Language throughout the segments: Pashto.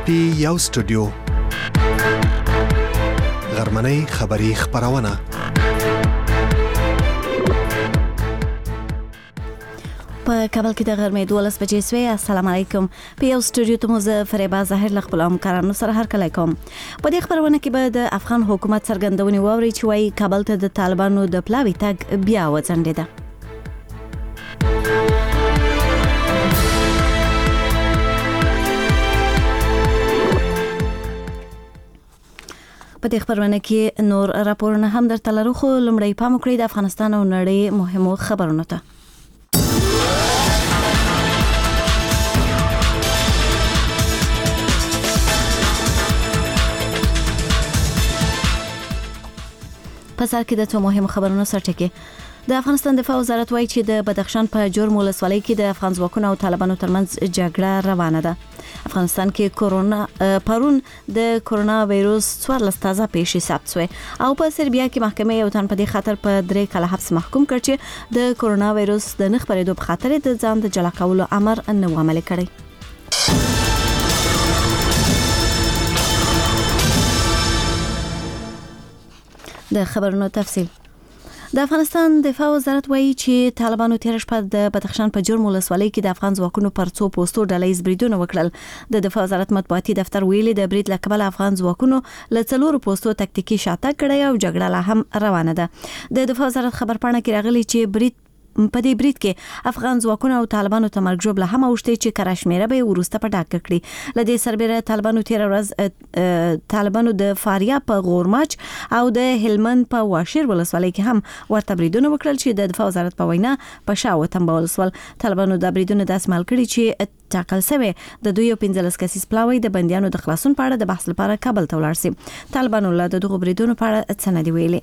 پی یو سټوډیو غرمنۍ خبری خبرونه په کابل کې د غرمې 12 بجې سوي. السلام علیکم. په یو سټوډیو ته مو زه فریبا ظاهر له خپل همکارانو سره هرکلی کوم. په دې خبرونه کې به د افغان حکومت څرګندونې واوري چې وايي کابل ته د طالبانو د پلاوي تګ بیا وځنډېده. په دې خبرونه کې نور راپورونه هم درته لرو، خو لومړی پام وکړئ د افغانستان او نړۍ مهمو خبرونو ته. په سر کې د څو مهمو خبرونو سرټکی. د افغانستان دفاع وزارت وایي چې د بدخشان په جرم ولسوالۍ کې د افغان ځواکونو او طالبانو ترمنځ جګړه روانه ده. افغانستان کې پرون د کرونا وایروس 14 تازه پیښې ثبت شوې او په سربیا کې محکمې یو تن په دې خاطر په 3 کاله حبس محکوم کړ چې د کرونا وایروس د نه خپرېدو په خاطر د ځان د جلا کولو امر نه و عملي کړی. د خبرونو تفصیل. د افغانستان دفاع وزارت وایي چې طالبانو تیر شپه د بدخشان په جرم ولسوالۍ کې د افغان ځواکونو پر څو پوسټو ډلهییز بریدونه وکړل. د دفاع وزارت مطبوعاتي دفتر ویلي د برید له کبله افغان ځواکونو له 4 پوسټو تکتیکي شاتګ کړی او جګړه لا هم روانه ده. د دفاع وزارت خبرپاڼه کې راغلي چې په دې برید کې افغان ځواکونو او طالبانو ته مرګ ژوبله هم اوښتې چې کرشمیره به ورسته په ډاګه کړي. لدې سربېره طالبانو تیر ورځ طالبانو د فاریاب په غورماچ او د هلمند په واشیر ولسوالۍ کې هم ورته بریدونه وکړل چې د دفاع وزارت په وینا په شا وتنبول شول. طالبانو د بریدونه داسې مال کړي چې ټاکل شوی د 15 کسیز پلاوی د بنديانو د خلاصون په اړه د بحث لپاره کابل ته ولاړ شي. طالبانو له دغه بریدونو په اړه څه نه دی ویلي.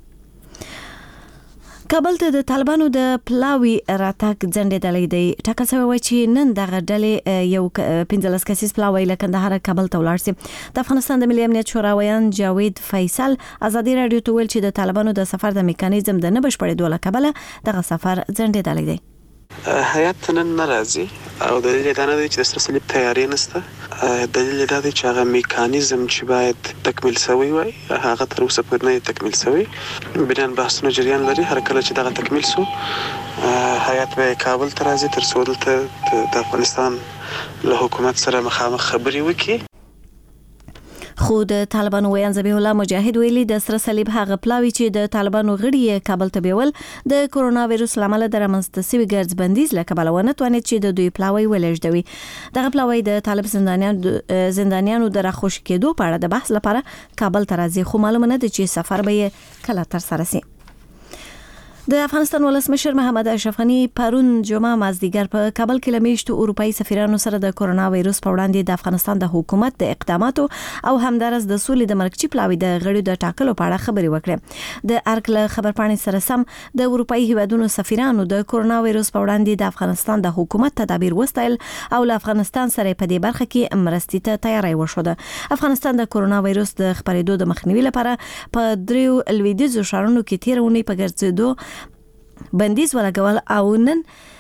کابل ته د طالبانو د پلاوی راتګ ځنډېدلی دی. ټاکل شوی و چې نن دغه ډلې یو 15 کسیز پلاوی له کندهار کابل ته ولاړ شي. د افغانستان د ملي امنیت شوراویان جاوید فیصل ازادي رادیو ته ویل چې د طالبانو د سفر د میکانیزم د نه بشپړېدو له کبله دغه سفر ځنډېدلی دی. هیات نن ناراضي او دلیل دا نه دی چې د سره صلیب تیاری نشته. دلیل دا دی چې هغه میکانیزم چې باید تکمیل شوی وای هغه تر اوسه پورې نه تکمیل شوی. بنان بحثونه جریان لري. هر کله چې دغه تکمیل شو هیات به کابل ته راځي تر څو دلته د افغانستان له حکومت سره مخامخ خبرې وکړي. خو د طالبانو ویان ذبیح الله مجاهد ویلي د سره صلیب هغه پلاوی چې د طالبانو غړي کابل ته بیول د کرونا وایروس لامل د رامنځته شوي ګرځ بندیز له کبله ونه توانید چې د دوی پلاوی ولېږدوي. دغه پلاوی د طالب زندانیانو د راخوش کېدو په اړه د بحث لپاره کابل ته راځي، خو معلومه نه ده چې سفر به کله تر سره شي. د افغانستان ولسمشر محمد اشرف غني پرون جمعه مازدیګر په کابل کې لمیشتو اروپایي سفیرانو سره د کرونا وایروس په وړاندې د افغانستان د حکومت د اقداماتو او همدارس د سولې د مرکزي پلاوی د غړو د ټاکلو په اړه خبرې وکړې. د ارکل خبرپاڼې سره سم د اروپایي هیوادونو سفیرانو د کرونا وایروس په وړاندې د افغانستان د حکومت تدابیر وستایل او له افغانستان سره په دې برخه کې مرستې ته تیاری وشوده. افغانستان د کرونا وایروس د خپرېدو د مخنیوي لپاره په 3 لویدیځو ښارونو کې تیرونی په ګرځېدو بندیز ولګول او نن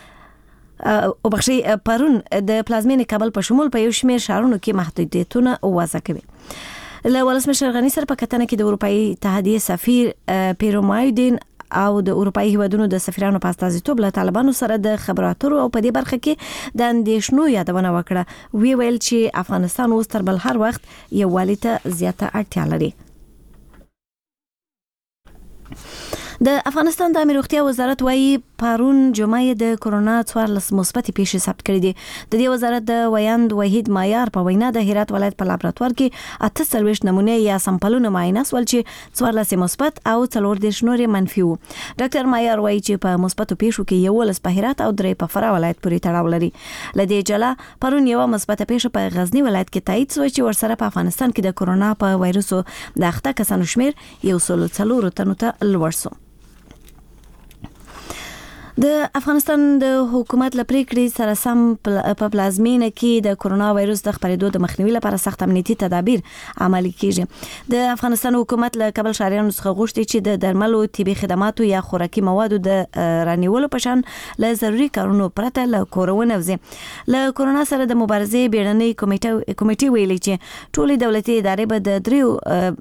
پرون د پلازمینې کابل په شمول په یو شمېر ښارونو کې محدودیتونه وضع کوي. له ولسمشر غني سره په کتنه کې د اروپایي اتحادیې سفیر پیرومایدین او د اروپایي هیوادونو د سفیرانو په استازیتوب له طالبانو سره د خبرو اترو او په دې برخه کې د اندېښنو یادونه وکړه. ویل چې افغانستان اوس تر بل هر وخت یووالي ته زیاته اړتیا لري. د افغانستان د امنیت روغتیا وزارت وایي پرون جمعه د کرونا 14 مثبت پیښې ثبت کړې دي. د دې وزارت د ویاند وحید مایار په وینا د هرات ولایت په لابراتوار کې 48 نمونه یا سمپلونه معاینه شول چې 14 مثبت او 14 نور منفي وو. ډاکټر مایار وایي چې په مثبتو پیښو کې 11 په هرات او 3 په فراه ولایت پورې تړاو لري. لدې جلا پرون یو مثبت پیښه په غزنی ولایت کې تایید شو چې ورسره په افغانستان کې د کرونا په وایروس د اخته کسانو شمیر 104 تنو ته لوړ شو. د افغانستان د حکومت لپاره سره سم په پلازمینه کې د کرونا وایروس د خپرېدو د مخنیوي لپاره سخت امنیتي تدابیر عملي کیږي. د افغانستان حکومت له کابل شهریانو څخه غوښتي چې د درملو، طبي خدماتو یا خوراکي موادو د رانیولو په شان له ضروري کارونو پرته له کور ونوځي. له کرونا سره د مبارزې بیړنۍ کمیټې ویلي چې ټولې دولتي ادارې به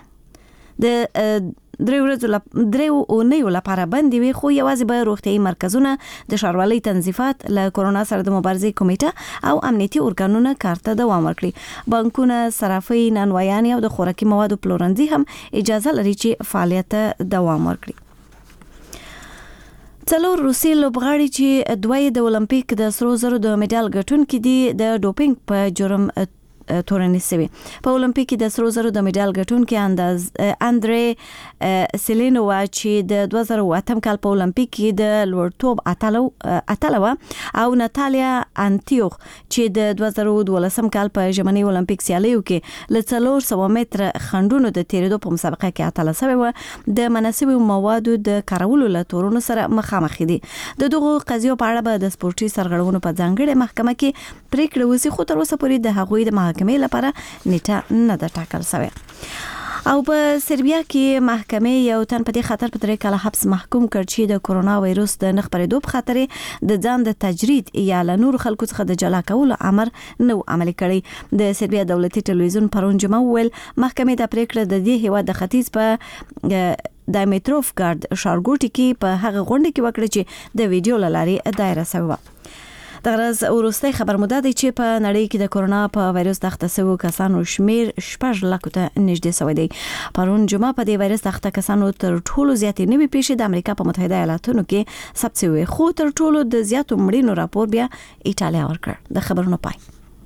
د دریو اونیو لپاره بندي وي، خو یوازې به روغتیايي مرکزونه، د ښاروالۍ تنظیفات، له کرونا سره د مبارزې کمیټه او امنیتي ارګانونه کار ته دوام ورکړي. بانکونه، صرافي، نانوایان او د خوراکي موادو پلورنځي هم اجازه لري چې فعالیت ته دوام ورکړي. 4 روسي لوبغاړي چې دوی د اولمپیک د سرو زرو د میډال ګټونکي دي د ډوپینګ په جرم تورنۍ سوي. په اولمپیک کې د سرو زرو د میډال ګټونکي اندرې سیلینووا چې د 2008 کال په اولمپیک کې د لوړتوب اتلوه او ناتالیا انتیوخ چې د 2012 کال په ژمني اولمپیک سیالیو کې له 400 متر خنډونو د تیریدو په مسابقه کې اتله شوی و، د مناسبو موادو د کارولو له تورونو سره مخامخ دي. د دغو قضیو په اړه به د سپورتي سرغړونو په ځانګړې محکمه کې پریکړه وشي، خو تر اوسه پورې د هغوی د محکمې لپاره نیټه نه ده ټاکل شوې. او په سربیا کې محکمې یو تن په دې خاطر په 3 کاله حبس محکوم کړ چې د کرونا وایروس د نه خپرېدو په خاطر د ځان د تجرید یا له نور خلکو څخه د جلا کولو امر نو عملي کړی. د سربیا دولتي ټلویزیون پرون جمعه ویل محکمې د پریکړه د دې هیواد د ختیځ په د میتروف ګارد ښارګوټي کې په هغه غونډه کې وکړه چې د ویډیو لارې دایره شوی. د غرض ورسته خبر مده دی چې په نړۍ کې د کرونا په وایروس تخته شوی کسانو شمیر 6 لک ته نږدې شوی دی. پرون جمعه په دې وایروس تخته کسانو تر ټولو زیاتې نوې پیښې د امریکا په متحده ایالاتونو کې ثبت شوی، خو تر ټولو د زیاتو مړینو راپور بیا ایټالیا ورکړ. د خبرونو پای.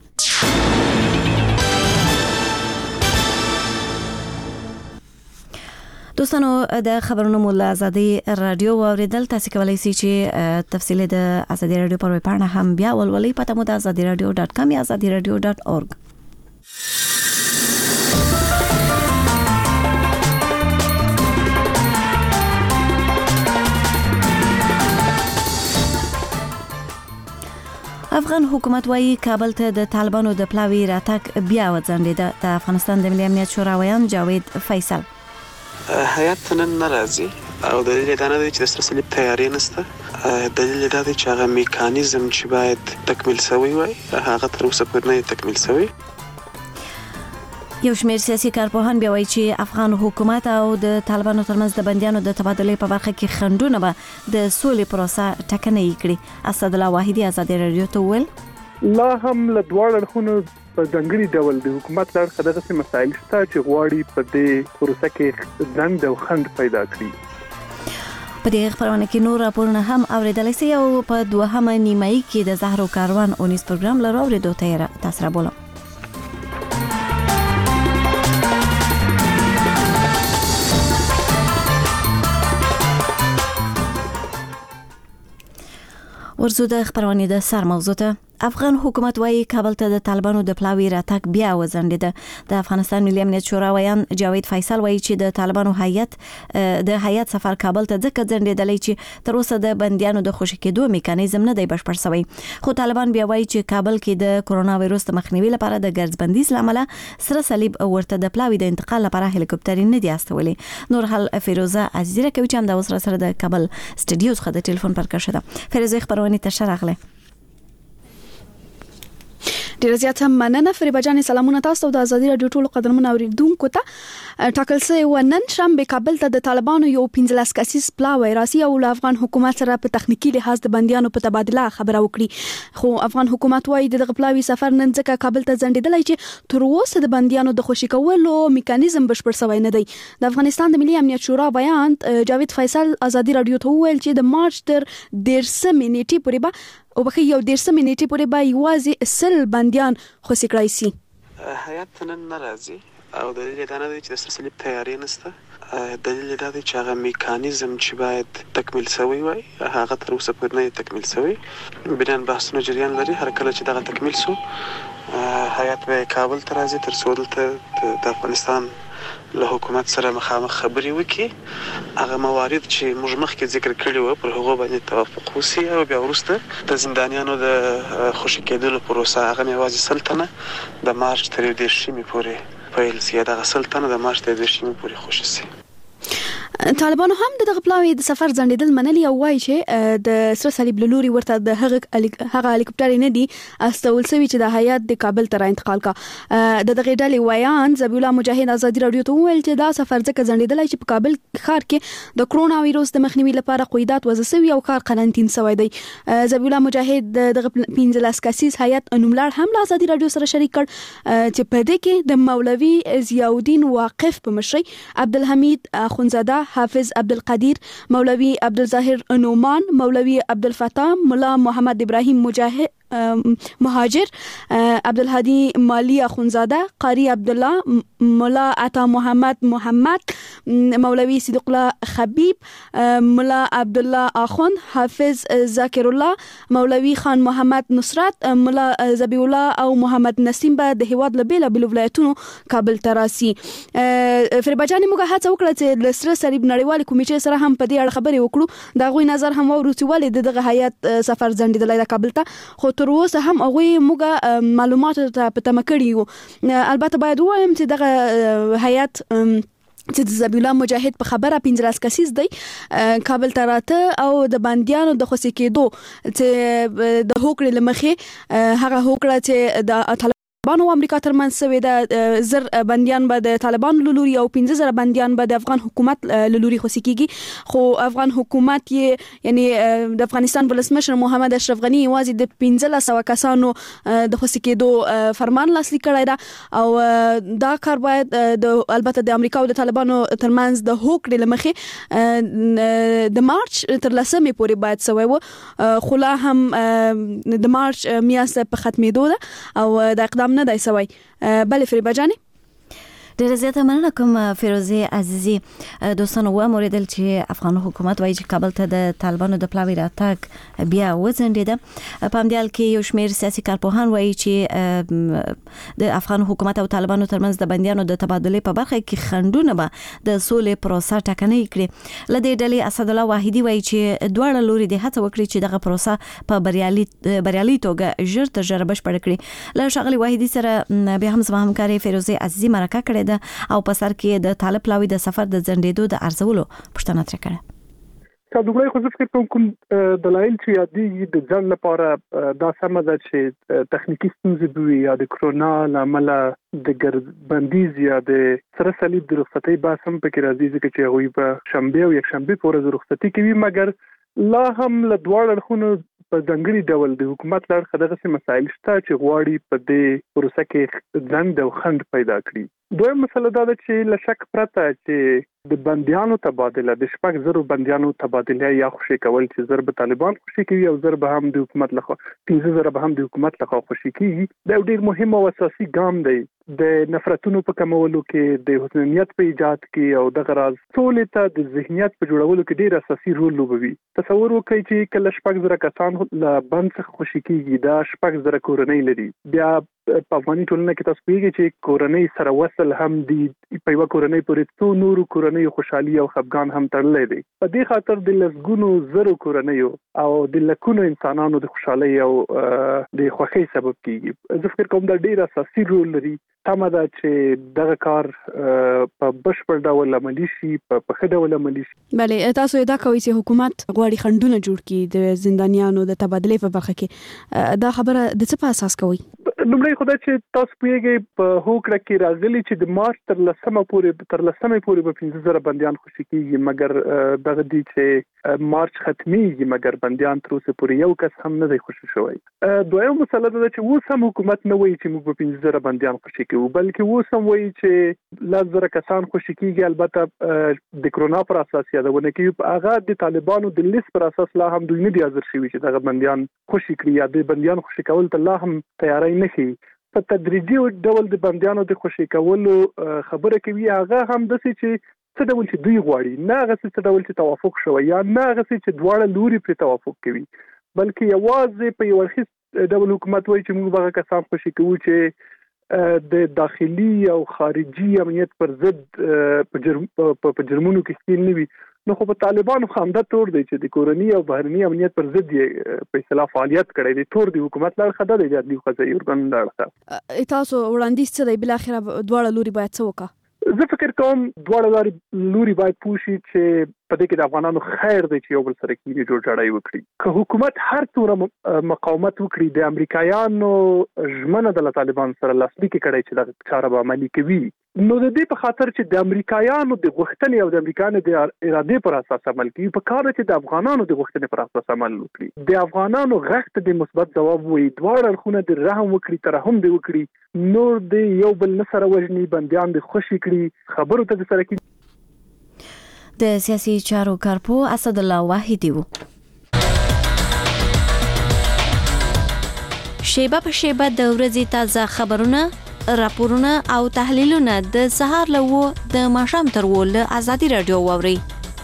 دوستانو د خبرونو مولا ازادي رادیو اوریدل، تاسو کولای شئ چې تفصیل د ازادي رادیو پر ویب پاڼه هم بیا ولولئ. پته مو د azadiradio.com یا azadiradio.org. افغان حکومت وايي کابل ته د طالبانو د پلاوي راتګ بیا وځنډېده. د افغانستان د ملي امنیت شورا ویان جاوید فیصل هیات نن ناراضي او دلیل دا نه دی چې د سرسلیب تیاری نشته. دلیل دا دی چې هغه میکانیزم چې باید تکمیل شوی وای هغه تر اوسه پورې نه تکمیل شوی. یو شمېر سیاسي کارپوهان بیا وایي چې افغان حکومت او د طالبانو ترمنځ د بندیانو د تبادلې په برخه کې خنډونه به د سولې پروسه ټکنۍ کړي. اسد الله واحدي ازادي رادیو ته ویل لا هم له دواړو اړخونو په ځانګړي ډول د حکومت له اړخه دغسې مسایل شته چې غواړي په دې پروسه کې ځنډ او خنډ پیدا کړي. په دې خبرونه کې نور راپورونه هم اوریدلای شئ او په دوهمه نیمایي کې د زهرو کاروان اونیس پروګرام لرو اوریدو ته تاسو را بولم. ورزو د خبرونه د سر موضوع ته. افغان حکومت وايي کابل ته د طالبانو د پلاوي راتګ بیا وځنډېده. د افغانستان ملي امنیت شورا ویان جاوید فیصل وايي چې د طالبانو هیئت سفر کابل ته ځکه ځنډېدلی چې تر اوسه د بندیانو د خوشي کېدو میکانیزم نه دی بشپړ شوی. خو طالبان بیا وايي چې کابل کې د کرونا وایروس د مخنیوي لپاره د ګرځبندۍ لامل سره صلیب ورته د پلاوي د انتقال لپاره هلیکوپټر نه دی استولي. نور حال فیروزه عزیزه کوي چې هم د وسره سره د کابل سټډیو څخه د ټلیفون پر کښه ده. فیروزه خبرونه ته شراغله. ډیر زیات مننه فریبا جان. سلامونه تاسو د ازادي رادیو ټولو قدرمنو اوریدونکو ته. ټاکل شوی و نن شنبه کابل ته د طالبانو یو 15 کسیز پلاوی راسي او افغان حکومت سره په تخنیکی لحاظ د بندیانو په تبادله خبره وکړي. خو افغان حکومت وايي دغه پلاوی سفر نن ځکه کابل ته ځنډېدلی چې تر اوسه د بندیانو د خوشي کولو میکانیزم بشپړ شوی نه دی. د افغانستان د ملي امنیت شورا بیان جاوید فیصل ازادي رادیو ته ویل چې د مارچ تر 13 منېټې پورې به او بخي یو 13 منېټې پورې به یوازې سل بندیان خوشي کړای شي. هیات نن ناراضي او دلیل دا نه دی چې د سرسلیب تیاری نشته. دلیل دا دی چې هغه میکانیزم چې باید تکمیل شوی وای هغه تر اوسه پورې نه تکمیل شوی. بنان بحثونه جریان لري. هر کله چې دغه تکمیل شو هیات به کابل ته راځي تر څو دلته د افغانستان له حکومت سره مخامخ خبرې وکړي. هغه موارد چې موږ مخکې ذکر کړي وو پر هغه باندې توافق وشي او بیا وروسته د زندانیانو د خوشي کېدلو پروسه هغه یوازې سلطنه د مارچ تر 20 پورې پیل سي. دا سلطنه د مارچ تر 20 پورې خوشي سي. طالبانو هم دغه پلاوی د سفر ځنډیدل منلي او وایي چې د سره صلیب لوري ورته د هغه هلیکوپټر نه دي استول سوي چې د هیات د کابل ته انتقال کا. د دغه ډلې ویان ذبیح الله مجاهد ازادي رادیو ته ویل چې دا سفر ځکه ځنډیدل چې په کابل ښار کې د کرونا وایروس د مخنیوي لپاره قیودات وضع شوی او کار قرنټین شوی دی. ذبیح الله مجاهد دغه 15 کسیز هیات انوملار هم له ازادي رادیو سره شریک کړ چې په دې کې د مولوي ضیاءالدین واقف په مشرۍ عبدالحمید اخونزاده، حافظ عبدالقدیر، مولوی عبدالظاهر نومان، مولوی عبدالفتاح، ملا محمد ابراهیم مهاجر، عبدالهادی مالی اخونزاده، قاری عبدالله، ملا عطا محمد، مولوی صدیق الله خبیب، ملا عبدالله اخوند، حافظ ذاکر الله، مولوی خان محمد نصرت، ملا ذبیح الله او محمد نسیم به د هیواد له بیلابیلو ولایتونو کابل ته راسي. فریباجاني موږ هڅه وکړه چې د سره صلیب نړیوال کمیټې سره هم په دې اړه خبرې وکړو. دا غوي نظر هم ورو چې ولې دغه هیات سفر ځنډیدلی د کابل ته، خو تر اوسه هم هغه موږ معلومات ته پته مکړی وو. البته باید وایم چې دغه هیات چې د ذبیح الله مجاهد په خبره 15 کسیز دی کابل ته راته او د باندیانو د خوشي کېدو چې د هوکړې لمخې هغه هوکړه چې د طالبانو او امریکا ترمنځ سوي د زر بنديان به د طالبانو لوري او 15000 بنديان به د افغان حکومت لوري خوشي کیږي. خو افغان حکومت یعنی د افغانستان ولسمشر محمد اشرف غنی واځي د 1500 کسانو د خوشي کېدو فرمان لاسلیک کړی دا او دا کار باید البته د امریکا او د طالبانو ترمنځ د هوکړې لمخې د مارچ تر 10 پورې باید سوي وو، خو لا هم د مارچ میاشت په ختمېدو ده او د اقدام نه دی سوی. بله فریبا جانی ډیره زیاته مننه کوم فیروزه عزیزی. دوستانو و موریدل چې افغان حکومت وایي چې کابل ته د طالبانو د پلاوی راتګ بیا وځنډیده. په همدې حال کې یو شمېر سیاسي کارپوهان وایي چې د افغان حکومت او طالبانو ترمنځ د بندیانو د تبادلې په برخه کې خنډونه به د سولې پروسه ټکنۍ کړي. لدې ډلې اسد الله واحدی وایي چې دواړه لوري د هڅه وکړي چې دغه پروسه په بریالي توګه ژر تر ژره بشپړ کړي. له ښاغلي واحدی سره بیا هم زما همکاري فیروزه عزیزی مرکه کړې او په سر کې د طالب پلاوی د سفر د ځنډېدو د ارزولو پوښتنه ترې کړه. لومړی خو زه فکر کوم دلایل چې یادېږي د ځان لپاره دا سمه ده چې تخنیکی ستونزې وي یا د کرونا لامل د ګردبندیز یا د سره صلیب د رخصتۍ بحث هم پکې راځي ځکه چې هغوی په شنبه او یکشنبه پورې رخصتي کوي، مګر لا هم له دواړو اړخونو په ځانګړي ډول د حکومت له اړخه دغه مسایل شته چې غواړي په دې پروسه کې ځنډ او خنډ پیدا کړي. دویم مسله دا ده چې له شک پرته چې د بنديانو تبادله د 6,000 بنديانو تبادله یا خوشي کول چې زر به طالبان خوشي کوي او زر به هم د حکومت لخوا 15,000 به هم د حکومت لخوا خوشي کوي. دا ډیر مهم او اساسي ګام دی د نفرتونو په کمولو کې، د حسنیت په ایجاد کې او د غراض سولې ته د ذهنیت په جوړولو کې ډیر اساسي رول لوبوي. تصور وکړئ چې کله 6,000 کسان له بند څخه خوشي کیږي، دا 6,000 کورنۍ لري. بیا په افغاني ټولنه کې تاسو پیږئ چې کورنۍ سره وصل هم دي، په یو کورنۍ پورې څو نورو کورنۍ خوشحالي او خفګان هم تړلې دي. په دې خاطر د لسګونو زرو کورنۍ او د لکونو انسانانو د خوشحالي او د خوښۍ سبب کیږي. زه فکر کوم دا ډیر اساسي رول لري. تمه ده چې دغه کار په بشپړ ډول عملي شي، په ښه ډول عملي شي. بله تاسو دا کوي چې حکومت غواړي خنډونه جوړ کړي د زندانیانو د تبادلې په برخه کې، دا خبره د څه په اساس کوي؟ لومړی خدای چې تاسو پیږئ په هوکړه کې راغلي چې د مارچ تر 10 پورې به 15,000 بنديان خوشي کیږي، مګر دغه دي چې مارچ ختميږي مګر بنديان تر اوسه پورې یو کس هم نه دی خوشي شوی. دویم مسله ده چې اوس هم حکومت نه وایي چې موږ به 15,000 بنديان خوشي کوو، بلکې اوس هم وایي چې 10,000 کسان خوشي کیږي. البته د کرونا پر اساس یادونه کوي، په هغه د طالبانو د لیست پر اساس لا هم دوی نه دي حاضر شوي چې دغه بنديان خوشي کړي یا د بنديان خوشي کول ته لا هم تیاری نه کوي. په تدریجي ډول د بنديانو د خوشي کولو خبره کوي، هغه هم د چې څه ډول چې دوی غواړي، نه هغه څه ډول چې توافق شوی یا نه هغه چې دواړه لوري پر توافق کوي، بلکې یوازې په یو ورخیز ډول حکومت وایي چې موږ به کسان خوشي کوو چې د داخلي او خارجي امنیت پر ضد په جرمونو کې ستین نه وي، نو خو په طالبانو خامده تور دی چې د کورني او بهرني امنیت پر ضد یې په اصطلاح فعالیت کړی دی. تور دی حکومت لار خدا دی د قضایي ارګان لار. تاسو وړاندیز څه دی بل اخر دواړه لوري باید څه وکړي؟ زه فکر کوم دواړه لوري باید پوښي چې په دې کې د افغانانو خیر دی چې یو بل سره کې جوړجاړی وکړي. که حکومت هر څومره مقاومت وکړي، د امریکایانو ژمنه د طالبان سره لاسلیک کړي چې دا چاره به عملي کوي، نو د دې په خاطر چې د امریکایانو د غوښتنې او د امریکایانو د ارادې پر اساس عمل کوي، په کار چې د افغانانو د غوښتنې پر اساس عمل وکړي. د افغانانو غږ ته د مثبت ځواب وي، دواړه اړخونه د رحم وکړي، ترحم دی وکړي، نور د یو بل نه سره وژني، بندیان د خوشي کړي، خبرو ته سره کړي. د سیاسي چارو کارپو اسد الله واحدی وو. شیبه په شیبه د ورځې تازه خبرونه، راپورونه او تحلیلونه د سهار له د ماښام تر له ازادي رادیو واوري.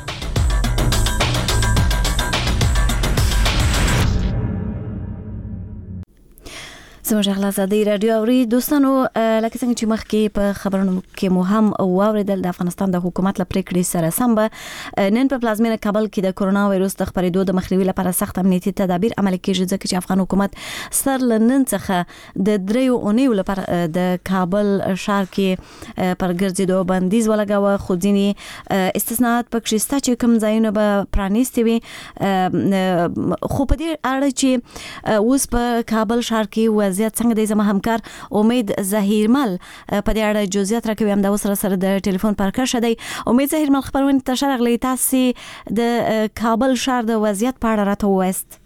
زموږ غلا ازادي رادیو اوري دوستانو، لکه څنګه چې مخکې په خبرونو کې مو هم واوریدل، د افغانستان د حکومت لپاره پریکړې سره سم به نن په پلازمینه کابل کې د کورونا وایروس د خپرېدو د مخنیوي لپاره سخت امنیتي تدابیر عملي کیږي، ځکه چې افغان حکومت سر لنن څخه د 3 اونیو لپاره د کابل ښار کې پر ګرځېدو بندیز ولګاوه، خو ځینې استثناءات پکې شته چې کوم ځایونه به پرانیستي وي. خو په دې اړه چې اوس په کابل ښار کې وضعیت څنګه دی، زما همکار امید ظهیرمل په دې اړه جزئیات راکوي، هم د سره د ټلیفون پر کار شدی. امید ظهیرمل، خبرونه ته شرغلی، تاسو د کابل ښار د وضعیت په اړه راته وایست.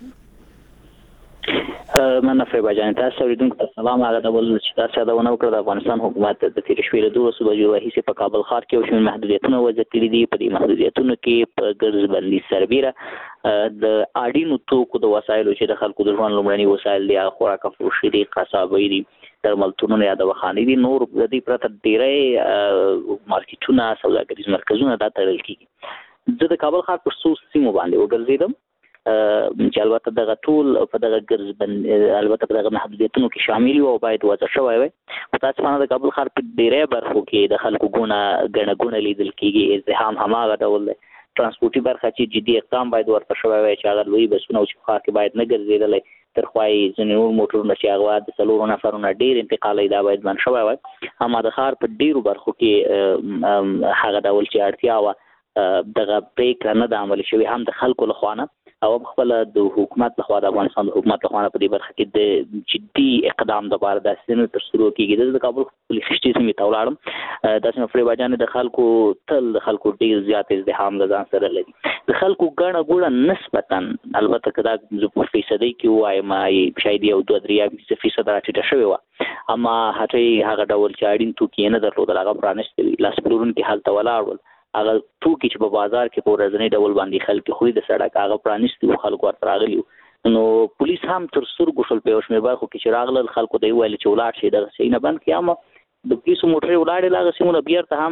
مننه فریبا جان، تاسو اوریدونکو ته سلام. هغه ډول چې تاسو دا ونه وکړه، د افغانستان حکومت د تیر شپې له 2 بجو راهیسې په کابل ښار کې یو شمېر محدودیتونه وضع کړي دي. په دې محدودیتونو کې په ګرځبندي سربیره د اړینو توکو د وسایلو چې د خلکو د ژوند لومړني وسایل دي، خوراک فروشي دي، قصابۍ دي، درملتونونه یا دواخانې دي، نور د دې پرته ډېری مارکیټونه، سوداګریز مرکزونه دا تړل کېږي. زه د کابل ښار په څو سیمو باندې وګرځېدم چې البته دغه ټول په دغه ګرځبند البته په دغه محدودیتونو کې شامل وي او باید وضع شوی وي. متاسفانه د کابل ښار په ډېری برخو کې د خلکو ګڼه لیدل کېږي، ازدحام هماغه ډول دی. ترانسپورټي برخه چې جدي اقدام باید ورته شوی وي چې هغه لوی بسونه چې ښار کې باید نه ګرځېدلی، تر خوا یې ځینې نور موټرونه چې هغه د 4 نفرونه ډېر انتقالي، دا باید بند شوی وي. اما د ښار په ډېرو برخو کې هغه ډول چې اړتیا وه دغه پریکړه نه ده عملي شوې، هم د خلکو لخوا نه او خپل د حکومت لخوا، د افغانستان د حکومت لخوا په دې برخه کې د جدي اقدام لپاره د سینې تر څو کېږي. د کابل پولیس خشتي سیمې ته ولاړم، د سیمه فریبا جان د خلکو ډیر زیات ازدحام د ځان سره لري. د خلکو ګڼه نسبتا، البته کدا په فیصدي کې وایم شاید یو 2-3% راټیټه شوې وه، اما هغه ډول چې اړین توکي نه درلودل، هغه پرانیستي لاس پلورونکي هلته ولاړ، هغه توکي چې په بازار کې په ورځنی ډول باندې خلک خوري د سړک هغه پرانیستي او خلکو ورته راغلي. نو پولیس هم تر سترګو شول په یو شمېر برخو کې چې راغلل، خلکو ته ویل چې ولاړ شي، دغه شی نه بند کړي. اما د پولیسو موټرې ولاړې لاغه سیمونه بیرته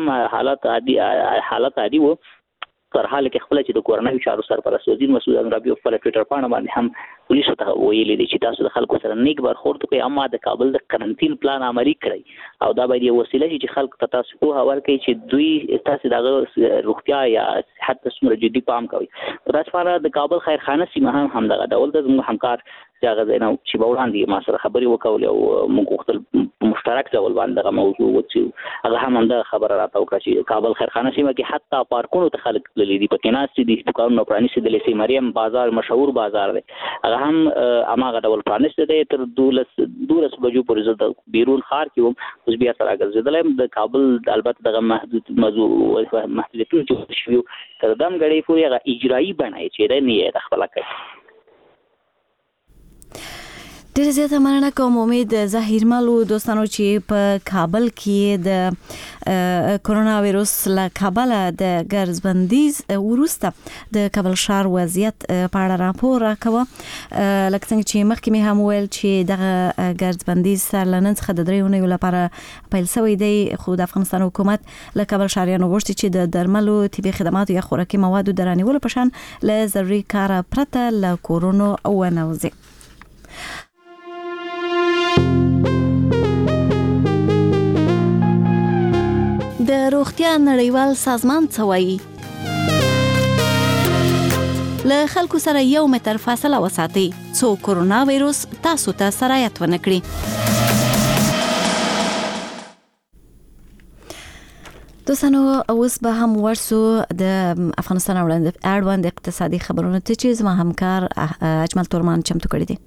هم حالت عادي و. تر حاله کې خپل چې د کورنۍ چارو سرپرست وزیر مسعود انورابي په ټویټر باندې باندې هم پولیسو ته ویلي دي چې تاسو د خلکو سره نیک برخورد وکړئ، اما د کابل د قرنطین پلان عملي کړئ او دا باید یو وسیله چې خلکو ته تاسو په حواله کوي چې دوی تاسو دغه روغتیا یا صحت ته څومره جدي پام کوي. تاسو د کابل خیرخانه سیمه هم دغه ډول د همکار چې هغه ځای نه چې به وړاندې ما سره خبرې وکولې او موږ غوښتل مشترک ډول باندې دغه موضوع وڅېړو. هغه هم همدغه خبره راته وکړه چې کابل خیرخانه سیمه کې حتی پارکونو ته خلک تللي دي، پکې ناستې دي، دوکانونه پرانیستي دي. مریم بازار مشهور بازار دی، هغه هم هماغه ډول پرانیستی دی. تر 12 بجو پورې زه د بیرون ښار کې وم، اوس بیا سره ګرځېدلی یم. د کابل البته دغه محدودیتونه چې شوي تر دم ګړۍ پورې هغه اجرایي بڼه یې چې دی نه یې خپله کوي. ډېر زیاته مننه کوم امید ظهیرمل دوستانو چې په کابل کې د کورونا وایروس له کابله د ګرځبندیز وروسته د کابل ښار وضعیت په اړه راپور راکوه. لکه څنګه چې مخکې مې هم ویل چې دغه ګرځبندیز سر له نن څخه د 3 اونیو لپاره پیل شوی دی، خو د افغانستان حکومت له کابل ښاریانو غوښتي چې د درملو، طبي خدماتو یا خوراکي موادو د رانیولو په شان له ضروري کاره پرته له کورونو ونه وځي. روغتیا نړیوال سازمان څه وایي؟ له خلکو سره 1 متر فاصله وساتئ څو کورونا وایروس تاسو ته سرایت ونه کړي. دوستانو اوس به هم ورسو د افغانستان اړوند اقتصادي خبرونه ته چې زما همکار اجمل تورمان چمتو کړی دی.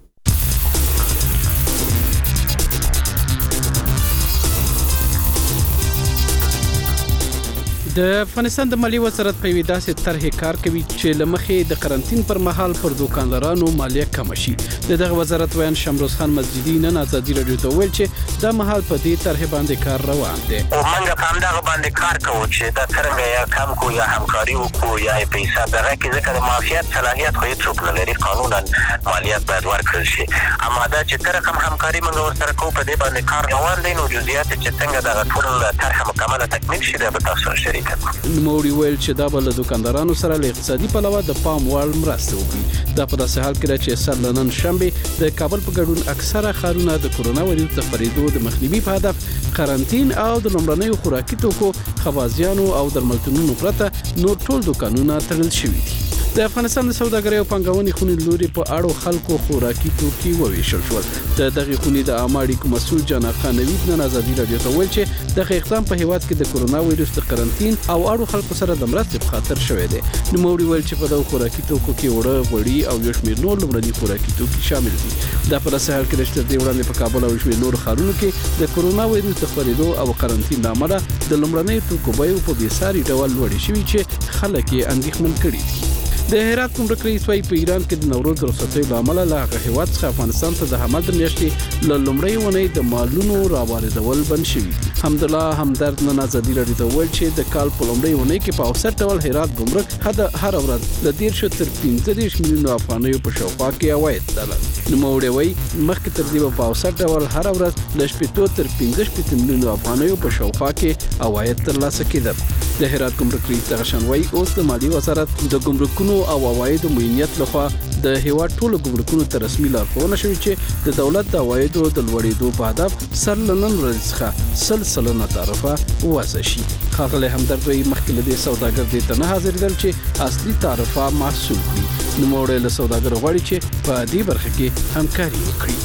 د افغانستان د مالیې وزارت په ویډا سره طرح کار کوي چې لمخې د قرنټین پر مهال پر دوکاندارانو مالیه کم شي. دغه وزارت ویان شمروز خان مسجدي نن ازادي رادیو ته ویل چې د مهال په دې طرح باندې کار روان دی. موږ په همدغه باندې کار کوو چې دا څنګه یا کم کو یا همکاري وکړو یا پیسې دغه کې ځکه د مافیات صلاحیت خو هیڅ نه لري، قانونا مالیات باید ورکړل شي. اما دا چې تر کوم همکاري موږ ورسره کوو په دې باندې کار روان دی، نو جزئیات چې څنګه دغه ټول طرح مکمله تکمیل شي دا به تاسو شریک. نوموړي ویل چې دا بل دوکاندارانو سره له اقتصادي پلوه د پام وړ مرسته وکړي. دا په داسې حال کې چې سرلنن شنبه د کابل په ګډون اکثره ښارونه د کورونا وایروس د خپرېدو د مخنیوي په هدف قرنټین او د لومړنیو خوراکي توکو، خوازیانو او درملتونونو پرته نور ټول دوکانونه تړل شوي دي. د افغانستان د سوداګرۍ او پنګونې خونې لوري په اړو خلکو خوراکي توکي وویشل شول. دغه خونې د عامه اړیکو مسؤل جان خان نوید نن ازادي رادیو ته ویل چې دغه اقدام په هیواد کې د کورونا وایروس د قرنټین او اړو خلکو سره د مرستې په خاطر شوی دی. نوموړي ویل چې په دغه خوراکي توکو کې وړه، غوړي او یو شمېر نور لومړني خوراکي توکي شامل دي. دا په داسې حال کې چې د وړاندې په کابل او شمېر نور ښارونو کې د کورونا وایروس د خپرېدو او قرنټین له امله د لومړنیو توکو بیې په بېساري ډول لوړې شوي چې خلک یې اندېښمن کړي دي. د هرات ګمرک رئیس وايي په ایران کې د نوروز د رخصتۍ له امله له هغه هیواد څخه افغانستان ته د حمل د میاشتې له لومړۍ اونۍ د مالونو راواردول بند شوي. حمدالله همدرد نن ازادي رادیو ته ویل چې د کال په لومړۍ اونۍ کې په اوسط ډول هرات ګمرک هر ورځ له 13 تر 15 میلیونو افغانیو په شاوخوا کې عواید درلودل. نوموړي وايي مخکې تر دې په اوسط ډول هر ورځ له 15 تر 15 میلیونو افغانیو په شاوخوا کې عواید ترلاسه کېدل. د هرات ګمرک رئیس دغشان وايي اوس د مالیې وزارت د ګمرکونو او عوایدو معینیت لخوا د هیواد ټولو ګمرکونو ته رسمي لارښوونه شوې چې د دولت د عوایدو د لوړېدو په هدف سرلنن ورځ څخه 100% تعرفه وضع شي. ښاغلی همدرد وايي مخکې له دې سوداګر دې ته نه حاضرېدل چې اصلي تعرفه محصول کړي. نوموړی له سوداګرو غواړي چې په دې برخه کې همکاري وکړي.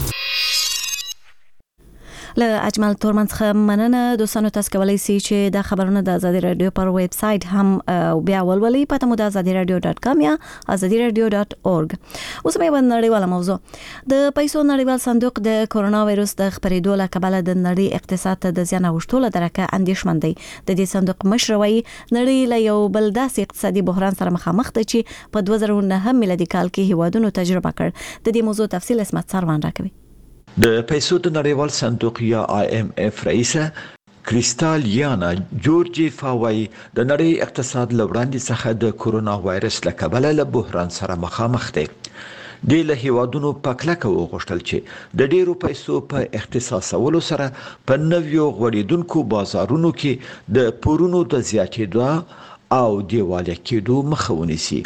له اجمل تورمان څخه مننه. دوستانو تاسو کولای شئ چې دا خبرونه د ازادي رادیو پر ویب سټ هم بیا ولولئ. پته مو د azadiradio.com یا azadiradio.org. اوس به نړیواله موضوع د پیسو نړیوال صندوق د کورونا وایروس د خپرېدو له کبله د نړۍ اقتصاد ته د زیان اوښتلو درکه اندېښمن دی. د دې صندوق مشر وايي نړۍ له یو بل داسې اقتصادي بحران سره مخامخ ده چې په 2009 میلادي کال کې هیوادونو تجربه کړ. د دې موضوع تفصیل اسمت سروان راکوي. د پیسو د نړیوال صندوق یا IMF رئیسه کریستالیانا جورجیفا وايي د نړۍ اقتصاد له وړاندې څخه د کورونا وایرس له کبله له بحران سره مخامخ دی. د له هیوادونو په کلکه وغوښتل چې د ډیرو پیسو په اختصاصولو سره په نویو غوړېدونکو بازارونو کې د پورونو د زیاتېدو او دیواله کېدو مخه ونیسي.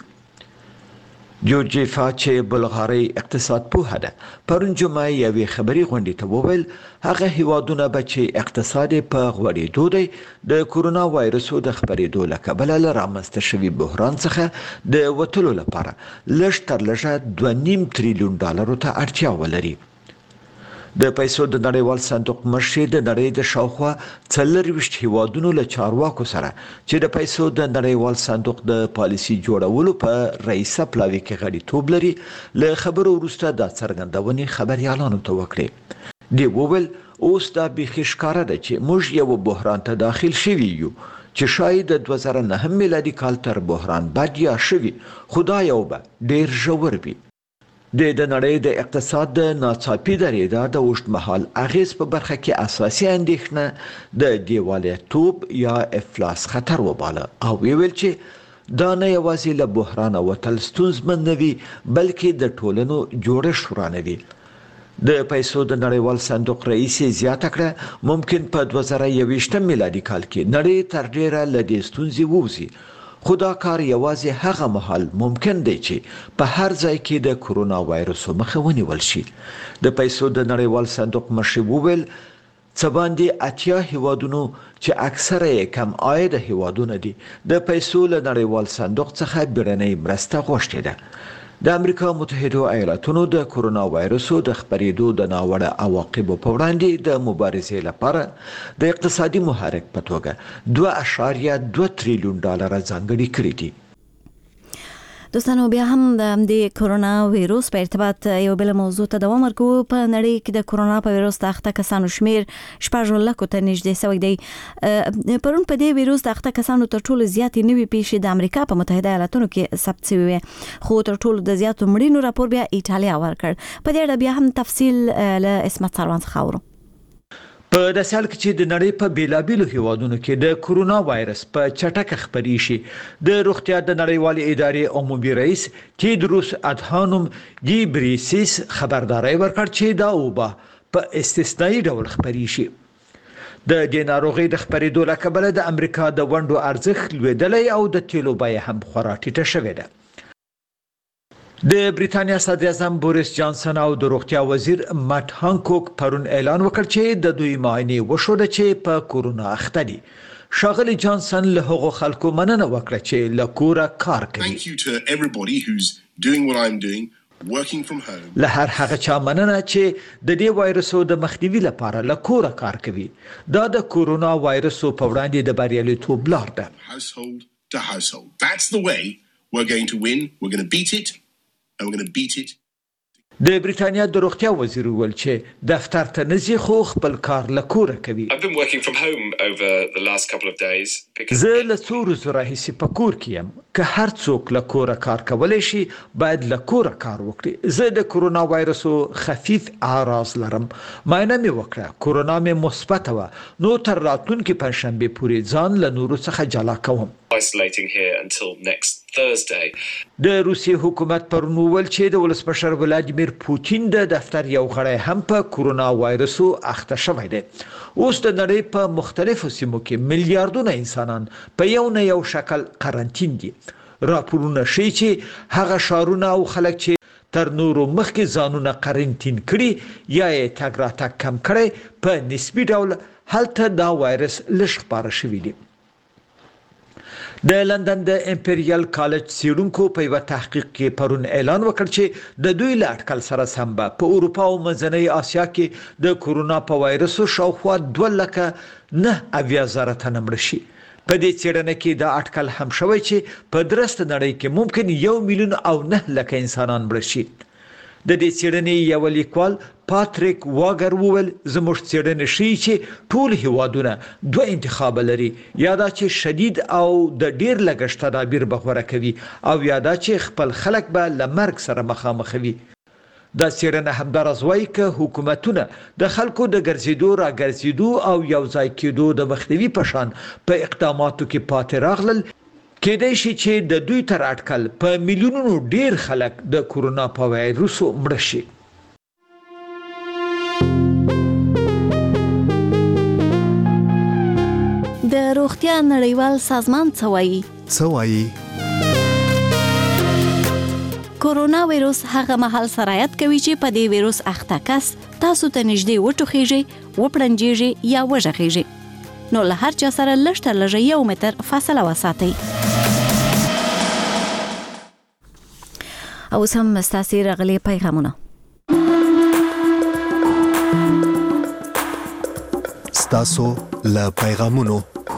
جورجیفا چې بلغاري اقتصاد پوهه ده پرون جمعه یوې خبري غونډې ته وویل هغه هیوادونه به چې اقتصاد په غوړېدو دی د کورونا وایرسو د خپرېدو له کبله له رامنځته شوي بحران څخه د وتلو لپاره لږ تر لږه $2.5 تریلیون ته اړتیا ولري. د پیسو د نړیوال صندوق مشر د نړۍ د شاوخوا 24 هیوادونو له چارواکو سره چې د پیسو د نړیوال صندوق د پالیسي جوړولو په رئیسه پلاوي کې غړیتوب لري له خبرو وروسته د څرګندونې خبريالانو ته وکړي. دی وویل اوس دا بيخي ښکاره ده چې موږ یو بحران ته داخل شوي یو چې شاید د 2009 میلادي کال تر بحران بعد یا شوي خدای او به ډیر ژور وي. د نړۍ د اقتصاد د ناڅاپي درېدا د اوږدمهال اغیز په برخه کې اساسي اندېښنه د دیوالیتوب یا افلاس خطر وباله او ویل چې دا نه یوازې له بحران وتل ستونزمن نه وي بلکې د ټولنو جوړښت ورانوي. د پیسو د نړیوال صندوق رئیس زیاته کړه ممکن په 2021 میلادي کال کې نړۍ تر ډیره له دې ستونزې ووځي. خو دا کار یوازې هغه مهال ممکن دی چې په هر ځای کې د کورونا وایرس مخه ونیول شي. د پیسو د نړیوال صندوق مشر وویل څه باندې 80 هیوادونو چې اکثره یې کم عاید هیوادونه دي د پیسو له نړیوال صندوق څخه بیړنۍ مرسته غوښتې ده. د امریکا متحده ایالاتونو د کرونا وایرسو د خپرېدو د ناوړه عواقبو په وړاندې د مبارزې لپاره د اقتصادي محرک په توګه 2.2 تریلیون ډالر ځانګړي کړي دي. دوستانو بیا هم د کرونا وایرس په ارتباط یو بل موضوع ته دوام ورکوو. په نړۍ کې د کرونا په وایرس د اخته کسانو شمیر 4 لکو ته نږدې شوی دی. پرون په دې وایرس د اخته کسانو تر ټولو زیاتې نوې پیښې د امریکا په متحده ایالاتونو کې ثبت شوې وې، خو تر ټولو د زیاتو مړینو راپور بیا ایټالیا ورکړ. په دې اړه بیا هم تفصیل له اسمت سروان څخه اورو. په داسې حال کې چې د نړۍ په بیلابیلو هیوادونو کې د کرونا وایرس په چټکه خپرې شي، د روغتیا د نړیوالې ادارې عمومي رئیس تیدروس ادهانوم ګیبریسیس خبرداري ورکړ چې دا وبا په استثنایی ډول خپرې شي. د دې ناروغۍ د خپرېدو له کبله د امریکا د ونډو ارزښت لوړېدلی او د تیلو بیه هم خورا ټیټه شوې ده. د بریتانیا صدر اعظم بوریس جانسن او د روغتیا وزیر مات هانکوک پرون اعلان وکړ چې د دوی معاینه وشوه چې په کرونا اخته دي. شاغلی جانسن له هغو خلکو مننه وکړه چې له کوره کار کوي. Thank you to everybody who's doing what I'm doing, working from home. له هر هغه چا مننه چې د دې وایرسو د مخنیوي لپاره له کوره کار کوي. دا د کرونا وایرسو په وړاندې د بریالیتوب لار ده. Household to household. That's the way we're going to win. We're going to beat it. And we're going to beat it. د بریتانیا د روغتیا وزیر ویل چې دفتر ته نزي خو خپل کار له کوره کوي. I've been working from home over the last couple of days because زه له څو ورځو راهیسې په کور کې یم. که هر څوک له کوره کار کولی شي باید له کوره کار وکړي. زه د کرونا وایرسو خفیف اعراض لرم. معاینه مې وکړه، کرونا مې مثبته وه، نو تر راتلونکي پنجشنبې پورې ځان له نورو څخه جلا کوم. isolating here until next Thursday. د روسیې حکومت پرون وویل چې د ولسمشر ولادیمیر پوتین د دفتر یو غړی هم په کرونا وایرسو اخته شوی دی. اوس د نړۍ په مختلفو سیمو کې میلیارډونه انسانان په یو نه یو شکل قرنطین دي. راپورونه ښیي چې هغه ښارونه او خلک چې تر نورو مخکې ځانونه قرنطین کړي یا یې تګ راتګ کم کړی په نسبي ډول هلته دا وایرس لږ خپاره شوی دی. د لندن د امپریال کالج څیړونکو په یو تحقیق کې پرون اعلان وکړ چې د دوی له اټکل سره سم به په اروپا او منځنۍ اسیا کې د کرونا په وایرسو شاوخوا 2,9,000 تنه مړه شي. په دې څېړنه کې دا اټکل هم شوی چې په درسته نړۍ کې ممکن 1,9,00,000 انسانان مړه شي. د دې څېړنې یو لیکوال پاتریک واګر وویل زموږ څېړنې ښیي چې ټول هیوادونه دوه انتخاب لري، یا دا چې شدید او د ډیر لګښت تدابیر به غوره کوي او یا دا چې خپل خلک به له مرګ سره مخامخ وي. دا څېړنه همداراز وایي که حکومتونه د خلکو د ګرځېدو راګرځېدو او یو ځای کېدو د مخنیوي په شان په اقداماتو کې پاتې راغلل، کېدای شي چې د دوی تر اټکل په میلیونونو ډیر خلک د کرونا په وایرسو مړه شي. د روغتیا نړیوال سازمان څه وایي؟ کرونا وایرس هغه مهال سرایت کوي چې په دې وایرس اخته کس تاسو ته نږدې وټوخیږي، وپړنجیږي یا وژغیږي. نو له هر چا سره لږ تر لږه 1 متر فاصله وساتئ. او سم ستاسو راغلي پیغامونه. ستاسو له پیغامونو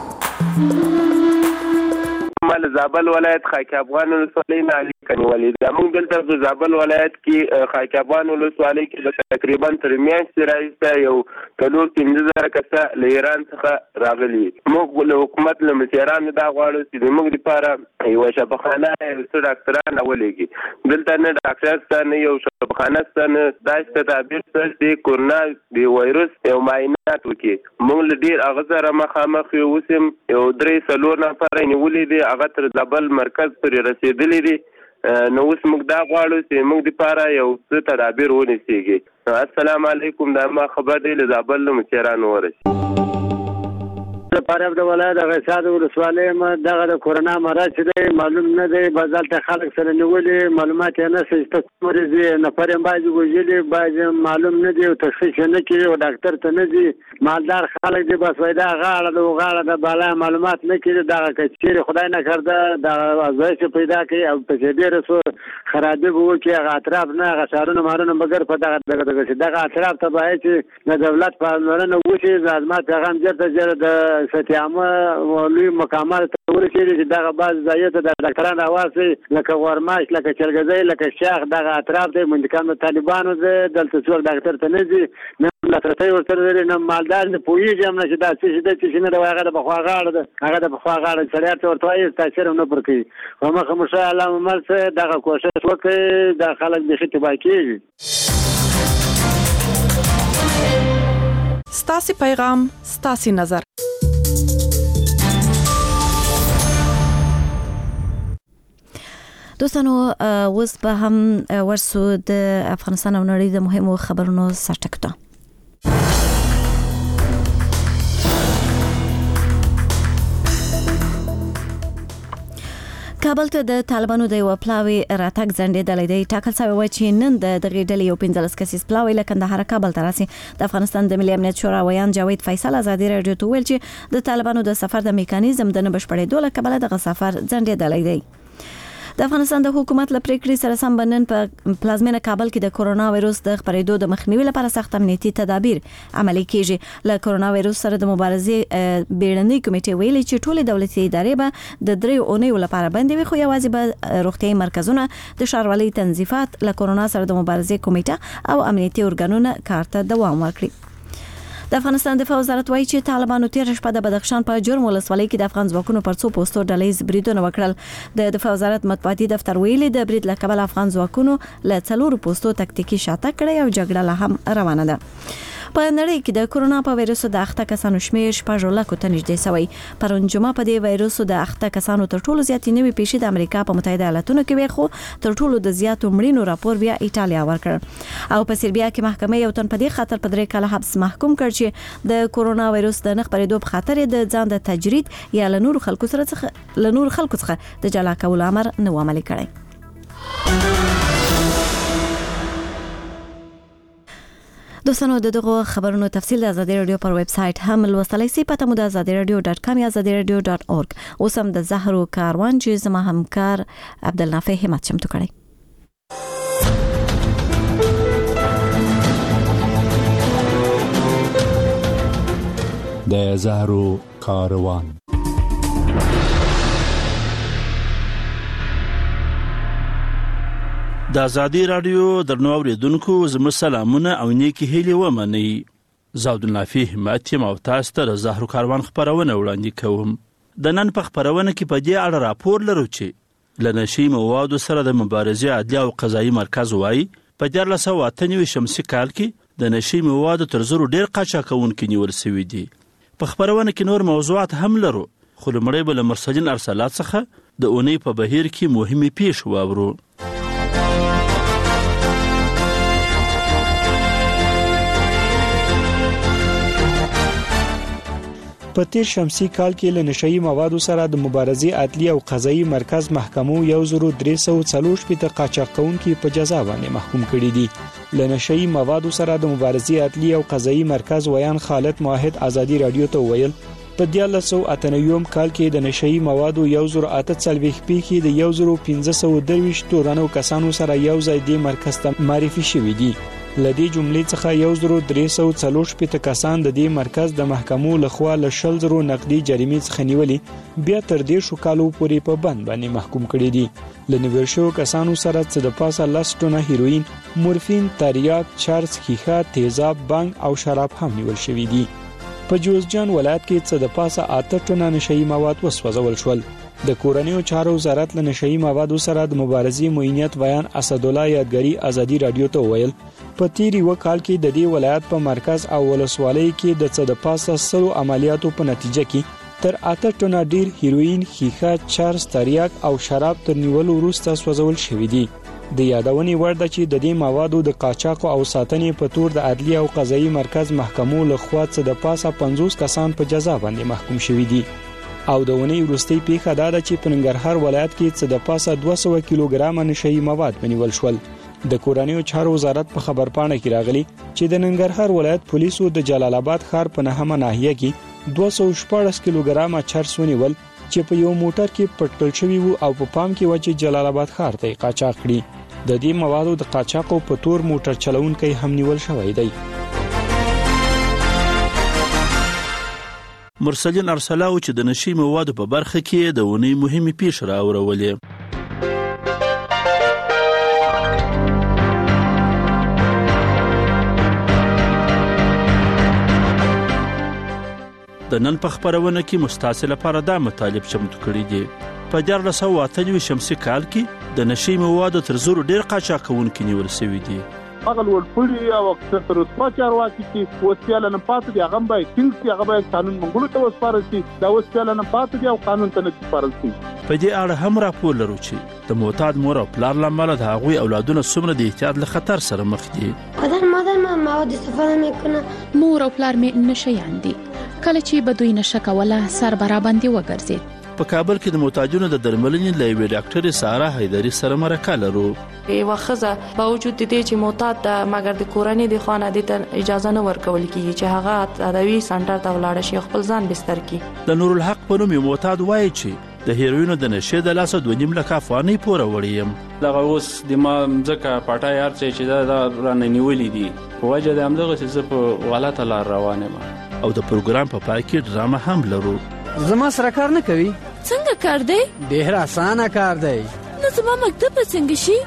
مال زابل ولایت خاک افغان ولسوالۍ نه علي کنیوالي دا موږ دلته په زابل ولایت کې خاک افغان ولسوالۍ کې تقریبا تر میاشتې راځي یو 3,000 کسه له ایران څخه راغلي. موږ له حکومت له مشرانو دا غواړو چې موږ لپاره یو شفاخانه یو ډاکټران ولېږي. دلته نه ډاکټر شته نه یو شفاخانه شته نه دا تدابیر شته چې کرونا د وایرس یو معاینات وکړي. موږ له ډېر هغه سره مخامخ یو اوسم یو 3-4 نفر نیولې دي هغه تر زابل مرکز پورې رسېدلي دي. نو اوس موږ دا غواړو چې موږ لپاره یو څه تدابیر ونیسيږي. السلام علیکم دا ما خبر دی له زابل له مشرانو ورسي. فاریاب د ولایت د غیصاد ولسوالۍ دغه د کورونا مرض چې دی معلوم نه دی بازالته خلک سره نیولې معلومات یې نشته چې مریض نفر یې بعضې وژلي بعضې معلوم نه دی او تشخیص یې نه کوي او ډاکټر ته نه ځي مالدار خلک دی بس وایي دا غاړه د بالا معلومات نه کوي دغه که چیرې خدای نکرده دغه ازمایښت پیدا کوي او پسې ډېره څو خرابي به وکړي هغه اطراف نه هغه ښارونه مارونه مګر په دغه اطراف ته باید چې د دولت پاملرنه وشي د ازما پیغام ژر د سطح عامه لوی مقامات ته ورسېږي چې دغه بعض ځایو ته د ډاکټران راواسي لکه غورماش لکه چرګزی لکه شاخ دغه اطراف دی منطقه د طالبانو دی دلته څوک ډاکټر ته نه ځي نه لاسرسی ورسره لري نه مالدار نه پوهېږي هم نه چې دا څه شي دی څه شي نه دی هغه د پخوا غاړه ده هغه د پخوا غاړه سړی ته ورته وایي تاثیر هم نه پر کوي خو مخه مو ښه الله مو مل څه دغه کوشش وکړي دا خلک بیخي تباه کېږي. ستاسي پیغام ستاسي نظر. دوستانو اوس به هم ورسو د افغانستان او نړۍ د مهمو خبرونو سرټکو ته. کابل ته د طالبانو د یو پلاوی راتګ ځنډېدلی دی. ټاکل شوی و چې نن د دغې ډلې یو 15 کسیز پلاوی له کندهار کابل ته راسي. د افغانستان د ملي امنیت شورا ویان جاوید فیصل ازادي راډیو ته ویل چې د طالبانو د سفر د میکانیزم د نه بشپړېدو له کبله دغه سفر ځنډېدلی دی. د افغانستان د حکومت له پریکړې سره سم بنن په پلازمینه کابل کې د کورونا وایروس د خپرېدو د مخنیوي لپاره سخت امنیتي تدابیر عملي کیږي. له کورونا وایروس سره د مبارزې بیړنۍ کمیټې ویلي چې ټولې دولتي ادارې به د 3 اونیو لپاره بندي وي خو یوازې به روغتیايي مرکزونه د ښاروالۍ تنظیفات له کورونا سره د مبارزې کمیټه او امنیتي ارګانونه کار ته دوام ورکړي. د افغانستان دفاع وزارت وایي چې طالبانو تیر شپه د بدخشان په جرم ولسوالۍ کې د افغان ځواکونو پر څو پوسټو ډلهیز بریدونه وکړل. د دفاع وزارت مطبوعاتي دفتر ویلي د برید له کبله افغان ځواکونو له 4 پوسټو تکتیکي شاتګ کړی او جګړه لا هم روانه ده. په نړۍ کې د کورونا په وایرس د اخته کسانو شمیر 6 لکو ته نږدې شوی. پرون جمعه په دې وایرس د اخته کسانو تر ټولو زیات نوي پیښې د امریکا په متحده ایالاتونو کې وي خو تر ټولو د زیاتو مړینو راپور بیا ایټالیا ورکړ او په سربیا کې محکمه یو تن په دې خاطر په 3 کاله حبس محکوم کړ چې د کورونا وایرس د نه خپرېدو په خاطر د ځان د تجرید یا له نور خلکو څخه د جلا کولو امر نه عملي کړی. دوستانو دغه خبرونو تفصیل د آزادي رادیو پر ویب سټ هم لوستلای شئ. پته مو د azadiradio.com یا azadiradio.org. اوس هم د زهرو کاروان چې زما همکار عبدالنافع همت چمتو کړی. د زهرو کاروان د آزادي رادیو درنو اوریدونکو زموږ سلامونه او نیکی هیلې ومنئ. عبدالنافع همت یم او تاسو ته د زهرو کاروان خبرونه وړاندې کوم. د نن په خبرونه کې په دې اړه راپور لرو چې له نشي موادو سره د مبارزې عدلیه او قضایي مرکز وایي په 1498 شمسي کال کې د نشي موادو تر 1000 ډیر قاچاقونکي نیول شوي دي. په خبرونه کې نور موضوعات هم لرو خو لمړی به له مرسلین ارسالات څخه د اونۍ په بهیر کې مهمه پیښه واورو. په تیر شمسي کال کې له نشئی موادو سره د مبارزې عدلیه او قضایي مرکز محکمو 1340 قاچاقونکي په جزا باندې محکوم کړي دي. له نشئی موادو سره د مبارزې عدلیه او قضایي مرکز ویان خالد موحد آزادي رادیو ته ویل په 1998 کال کې د نشئی موادو 1840 کې د 1523 تورانو کسانو سره یو ځای د مرکز ته معرفي شوي دي. لدې جملې څخه 1340 کسان د دې مرکز د محکمو لخوا له 100 نقدي جریمې څخه نیولې بیا تر دې شو کالو پورې په بند باندې محکوم کړي دي. لنویر شو کسانو سره څه د پاسه 10 ټنه هیروین، مورفین، تریاک، چارس، خیخه، تیزاب، بانګ او شراب هم نیول شوي دي. په جوزجان ولایت کې څه د پاسه 8 ټنه نشئی مواد وسوځول شول. د کورنیو چارو وزارت له نشئی موادو سره د مبارزې معینیت بیان اسد الله یادګری آزادي رادیو ته ویل په تیری وکال کې د دې ولایت په مرکز او ولسوالۍ کې د څه د پاسه 100 عملیاتو په نتیجه کې تر 8 ټنه ډیر هیروین، خیخه، چارس، تریاک او شراب تر نیولو وروسته سوځول شوي دي. د یادونې وړ ده چې د دې موادو د قاچاق او ساتنې په تور د عدلیه او قضایي مرکز محکمو لخوا څه د پاسه 50 کسان په جزا باندې محکوم شوي دي او د ونې وروستۍ پیښه دا ده چې په ننګرهار ولایت کې څه د پاسه 200 کیلوګرام نشئی مواد ونیول شول. د کورنیو چارو وزارت په خبرپاڼه کې راغلی چې د ننګرهار ولایت پولیسو د جلال آباد ښار په نهمه ناحیه کې 214 کیلوګرام چرس ونیول چې په یو موټر کې پټکل شوی وو او په پام کې و چې جلال آباد ښار ته قاچاق کړي. د دې موادو د قاچاقو په تور موټر چلونکي هم نیول شوی دی. مرسلین ارسلاو چې د نشي موادو په برخه کې د ونې مهمه پیښه راوړولې. د نن په خبرونه کې مستعصل لپاره دا مطالب چمتو کړی دي. په 1498 شمسي کال کې د نشي موادو تر زرو ډیر قاچاقونکي نیول شوی دي. هغه ورپړي او اکثر رسوا چارواکي چې وسیاله نه پاتې دي هغه به څنګه هغه به قانون منګولو ته وسپارل شي دا وسیاله نه پاتې دي او قانون ته نه وسپارل شي. په دې اړه هم راپور لرو چې د معتاد مور او پلار لامل د هغوی اولادونه څومره د احتیاط له خطر سره مخ دي. مادر ما مواد استفاده میکنه مور او پلار می نشيان دي کله چې بدوی نشه کوله سر برابندي وګرځید. په کابل کې د معتادینو د درملنې لوی ډاکټر ساره حیدری سره مرکه لرو. یو خزه باوجود دې چې معتاد د مګر د کورنۍ د خانه د اجازه نه ورکول کیږي چې هغه ادوی سنټر ته ولاړ شي خپل ځان بستر کړي. د نور الحق په نوم معتاد وایي چې د هیروینو د نشه د لاسه 2.5 لک افغانۍ پوره وړیم. دغه اوس د ما ځکه پټای هر چې دا رانه نیولې دي په وجه د همدغه څه په غلطه لار روانه ما. او د پروګرام په پای کې ډرامه هم لرو. زما سره کار نه کوي. څنګه کار دی؟ ډیر اسانه کار دی. نو زما مکتب څنګه شي؟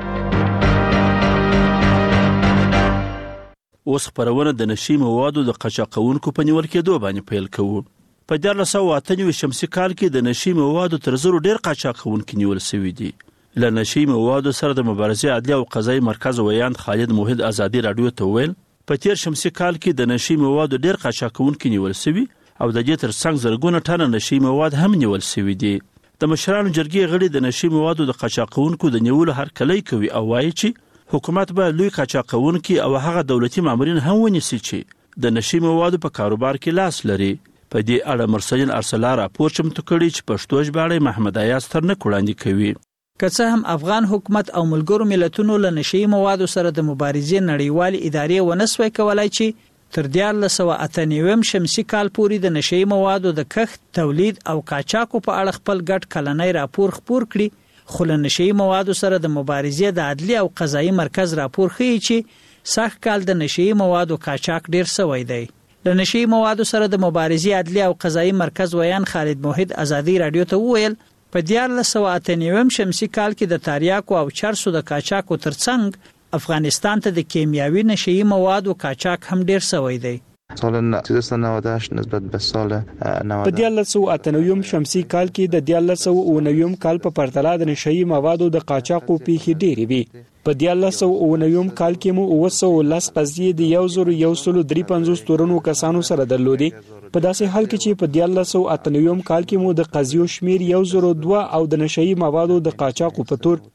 اوس خبرونه د نشي موادو د قاچاقونکو په نیول کېدو باندې پیل کوو. په 1498 شمسي کال کې د نشي موادو تر زرو ډیر قاچاقونکي نیول شوی دي. له نشي موادو سره د مبارزې عدلیه او قضایي مرکز ویاند خالد موحد ازادي رادیو ته ویل په تیر شمسي کال کې د نشي موادو ډیر قاچاقونکي نیول شوی او د دې تر څنګ زرګونه ټنه نشي مواد هم نیول شوی دي. د مشرانو جرګې غړي د نشي موادو د قاچاقونکو د نیولو هرکلی کوي او وایي چې حکومت به لوی قاچاقونکي او هغه دولتي مامورین هم ونیسي چې د نشي موادو په کاروبار کې لاس لري. په دې اړه مرسلین ارسلا راپور چمتو کړی چې پښتو ژباړه محمد ایاز تر نه وړاندې کوي. که څه هم افغان حکومت او ملګرو ملتونو له نشي موادو سره د مبارزې نړیوال ادارې ونسوي کولای چې تر 1498 شمسي کال پورې د نشئی موادو د کښت، تولید او قاچاقو په اړه خپل ګډ کلنۍ راپور خپور کړي. خو له نشئی موادو سره د مبارزې د عدلیه او قضایي مرکز راپور ښیي چې سږ کال د نشئی موادو قاچاق ډیر شوی دی. له نشئی موادو سره د مبارزې عدلیه او قضایي مرکز ویان خالد موحد ازادي رادیو ته وویل په 1498 شمسي کال کې د تاریاکو او چرسو د قاچاقو ترڅنګ افغانستان ته د کیمیاوي نشئی موادو قاچاق هم ډیر شوی دی. سال 1398 نسبت به سال 90 په 1498 شمسي کال کې د 1499 کال په پرتله د نشئی موادو د قاچاقو پیښې ډېرې وي. په 1499 کال کې مو 210 قضیې د 1153 تورنو کسانو سره درلودې. په داسې حال کې چې په 1498 کال کې مو د قضیو شمیر 102 او د نشئی موادو د قاچاقو په تور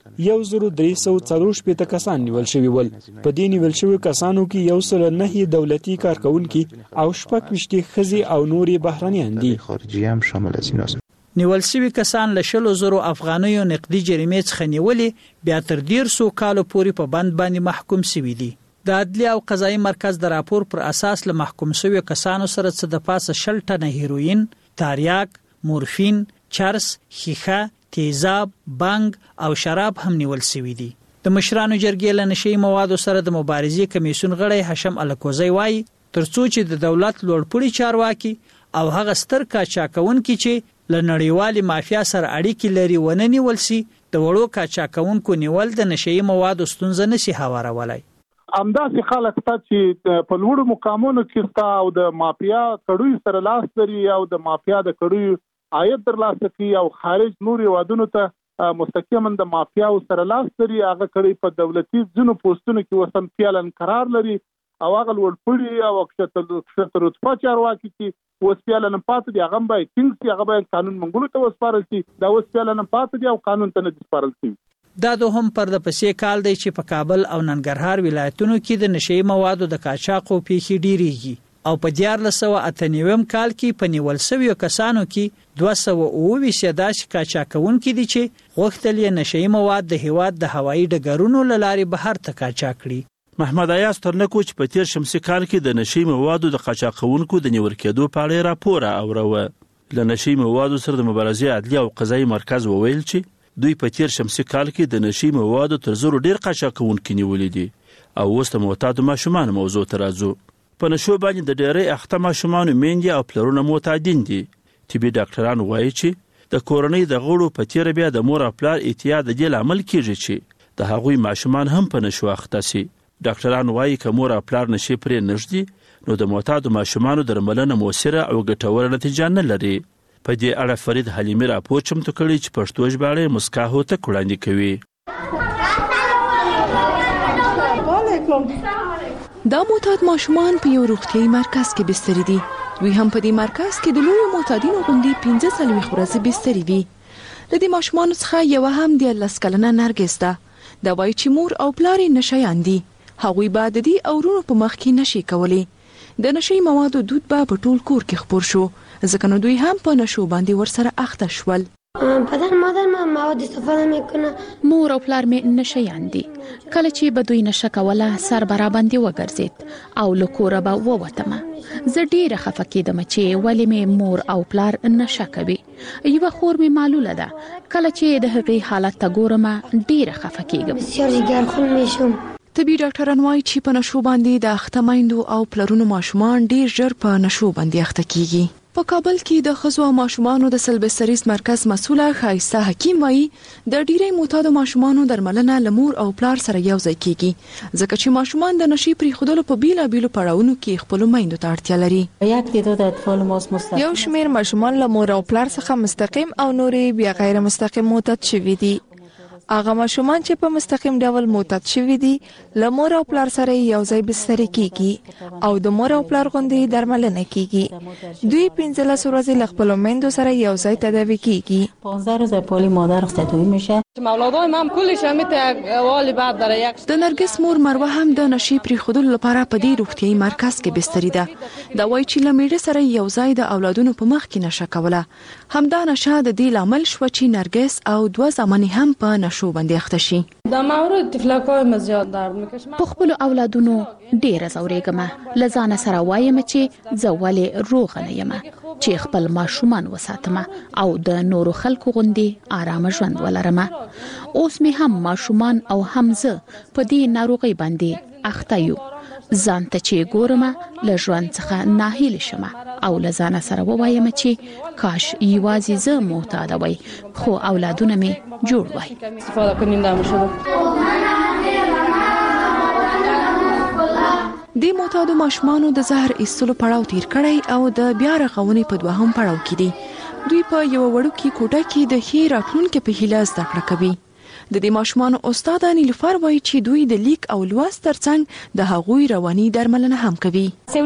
1340 کسان نیول شوي ول. په دې نیول شوي کسانو کې 109 دولتي کارکونکي او 26 ښځې او نورې بهرنیان دي. خارجي هم شامل دي. نیول شوي کسان له 100,000 افغانیو نقدي جریمې څخه نیولې بیا تر 150 کالو پورې په بند باندې محکوم شوي دي. د عدلیه او قضایي مرکز د راپور پر اساس له محکوم شوي کسانو سره څه د پاسه 60 ټنه هیروین، تاریاک، مورفین، چرس، خیخه، تیزاب، بنګ او شراب هم نیول شوي دي. د مشرانو جرګې له نشئی موادو سره د مبارزې کمیسیون غړی هشم الکوزی وایي ترڅو چې د دولت لوړپوړي چارواکي او هغه ستر قاچاقونکي چې له نړیوالي مافیا سره اړیکې لري ونه نیول شي د وړو قاچاقونکو نیول د نشئی موادو ستونزه نشي هوارولای. همداسې خلک ته چې په لوړو مقامونو کې ستا او د مافیا کړیو سره لاس لري او د مافیا د کړیو عاید ترلاسه کوي او خارج نور هیوادونو ته مستقیما د مافیا سره لاس لري هغه کړی په دولتي ځینو پوسټونو کې وسم فعلا قرار لري او هغه لوړپوړي او کښته رتبه چارواکي چې وسپیاله نه پاتې دي هغه باید څنګه هغه باید قانون منګولو ته وسپارل شي دا وسپیاله نه پاتې دي او قانون ته نه سپارل شي. دا دوهم پرده پسې کال دی چې په کابل او ننګرهار ولایتونو کې د نشئی موادو د قاچاقو پیښې ډیریږي او په 1498 کال کې په نیول شویو کسانو کې 229 داسې قاچاقونکي دي چې غوښتل یې نشئی مواد د هیواد د هوایي ډګرونو له لارې بهر ته قاچاق کړي. محمد ایاز ترنکو چې په تیر شمسي کال کې د نشئی موادو د قاچاقونکو د نیول کېدو په اړه راپور اوروه. له نشئی موادو سره د مبارزې عدلي او قضایي مرکز وویل چې دوی په تیر شمسي کال کې د نشئی موادو تر زرو ډیر قاچاقونکي نیولې دي او اوس د معتادو ماشومان موضوع ته راځو. په نشو باندې د ډېرې اخته ماشومانو میندې او پلرونه معتادین دي. طبي ډاکټران وایي چې د کورنۍ د غړو په تیر بیا د مور او پلار اعتیاد د دې لامل کیږي چې د هغوی ماشومان هم په نشو اخته سي. ډاکټران وایي که مور او پلار نشي پرې نږدې نو د معتادو ماشومانو درملنه موثره او ګټوره نتیجه نه لري. په دې اړه فرید حلیمي راپور چمتو کړی چې پښتو ژباړه مسکا هوته وړاندې کوي. دا معتاد ماشومان په یو روغتیايي مرکز کې بستري دي. دوی هم په دې مرکز کې د لویو معتادینو غوندې 15 ورځې بستري وي. د دې ماشومانو څخه یو هم د 10 کلنه نرګس ده. دا وایي چې مور او پلار یې نشیان دي. هغوی به د دې اورونو په مخ کې نشي کولی. د نشئی موادو دود به په ټول کور کې خپور شو ځکه نو دوی هم په نشو باندې ورسره اخته شول. پدر مادر ما مواد استفاده میکنه. مور او پلار مې نشیان دي. کله چې به دوی نشه کوله سر برابندې وګرځید او له کوره به ووتم. زه ډیره خفه کېدم چې ولې مې مور او پلار نشه کوي. یوه خور مې معلوله ده کله چې د هغې حالت ته ګورم ډیره خفه کېږم. بسیار جګرخون میشم. طبي ډاکټران وایي چې په نشو باندې د اخته میندو او پلرونو ماشومان ډیر ژر په نشو باندې اخته کیږي. په کابل کې د ښځو او ماشومانو د سلبستریز مرکز مسؤله ښایسته حکیم وایي د ډیری معتادو ماشومانو درملنه له مور او پلار سره یو ځای کیږي ځکه چې ماشومان د نشي پرېښودلو په بیلابیلو پړاوونو کې خپلو میندو ته اړتیا لري. یو شمیر ماشومان له مور او پلار څخه مستقیم او نورې بیا غیر مستقیم معتاد شوي دي. هغه ماشومان چې په مستقیم ډول معتاد شوي دي له مور او پلار سره یو ځای بستري کیږي او د مور او پلار غوندې درملنه کیږي. دوی 15 ورځې له خپلو میندو سره یو ځای تداوی کیږي. 15 روز پولی مادر تداوی میشه. اولادای من کلش هم حوالی بعد داره یک. د نرګس مور مروه هم د نشي پرېښودلو لپاره په دې روغتیايي مرکز کې بستري ده. دا وایي چې له میړه سره یو ځای د اولادونو په مخ کې نشه کوله. همدا نشه د دې لامل شو چې نرګس او 2 زامنې هم په نشو باندې اخته شي. د مورد تفلکای مزیاد درد میکشه. په خپل اولادونو ډیره زورېږم. لزانه سره وایم چې زه ولې روغ نه یم چې خپل ماشومان وساتم او د نورو خلکو غوندې آرام ژوند ولرم. اوس می هم ماشومان او هم زه په دې ناروغي باندې اخته یو. ځان ته چې ګورم له ژوند څخه ناهیله شم او لزانه سره وایم چې کاش یوازې زه معتاد وای خو اولادونه می جوړ وای. استفاده کنیم در د معتادو ماشومانو د زهر ایستلو پړاو تیر کړی او د بیا رغونې په دوهم پړاو کې دي. دوی په یو وړوکي کوټه کې د ښې راتلونکي په هیله زده کړه کوي. د دې ماشومانو استاد نیلوفر وایي چې دوی د لیک او لوست ترڅنګ د هغوی رواني درملنه هم کوي.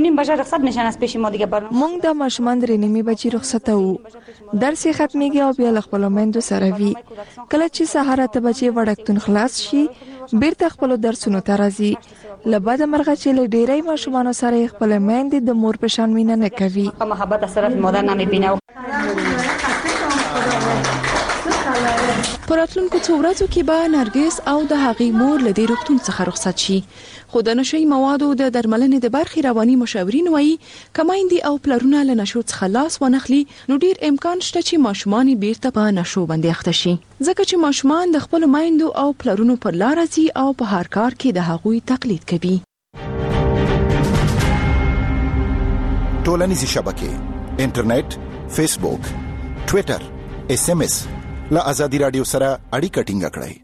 موږ د ماشومان درې نیمې بجې رخصته وو. درس یې ختمیږي او بیا له خپلو میندو سره وي. کله چې سهار 8 بجې وړکتون خلاص شي بیرته خپلو درسونو ته راځي. له بده مرغه چې له ډیری ماشومانو سره خپل میندې د مور په شان مینه نه کوي. محبت از طرف مادر نمیبینه. په راتلونکو څو ورځو کې به نرګس او د هغې مور له دې روغتون څخه رخصت شي. خو د نشئی موادو د درملنې د برخې رواني مشاورین وایي که میندې او پلرونه له نشو څخه لاس ونخلي نو ډیر امکان شته چې ماشومان بیرته په نشو باندې اخته شي ځکه چې ماشومان د خپل میندو او پلرونو پر لار ځي او په هر کار کې د هغوی تقلید کوي. ټولنیزې شبکې انټرنیټ، فیسبوک، ټویټر، SMS له آزادي رادیو سره اړیکه ټینګه کړئ.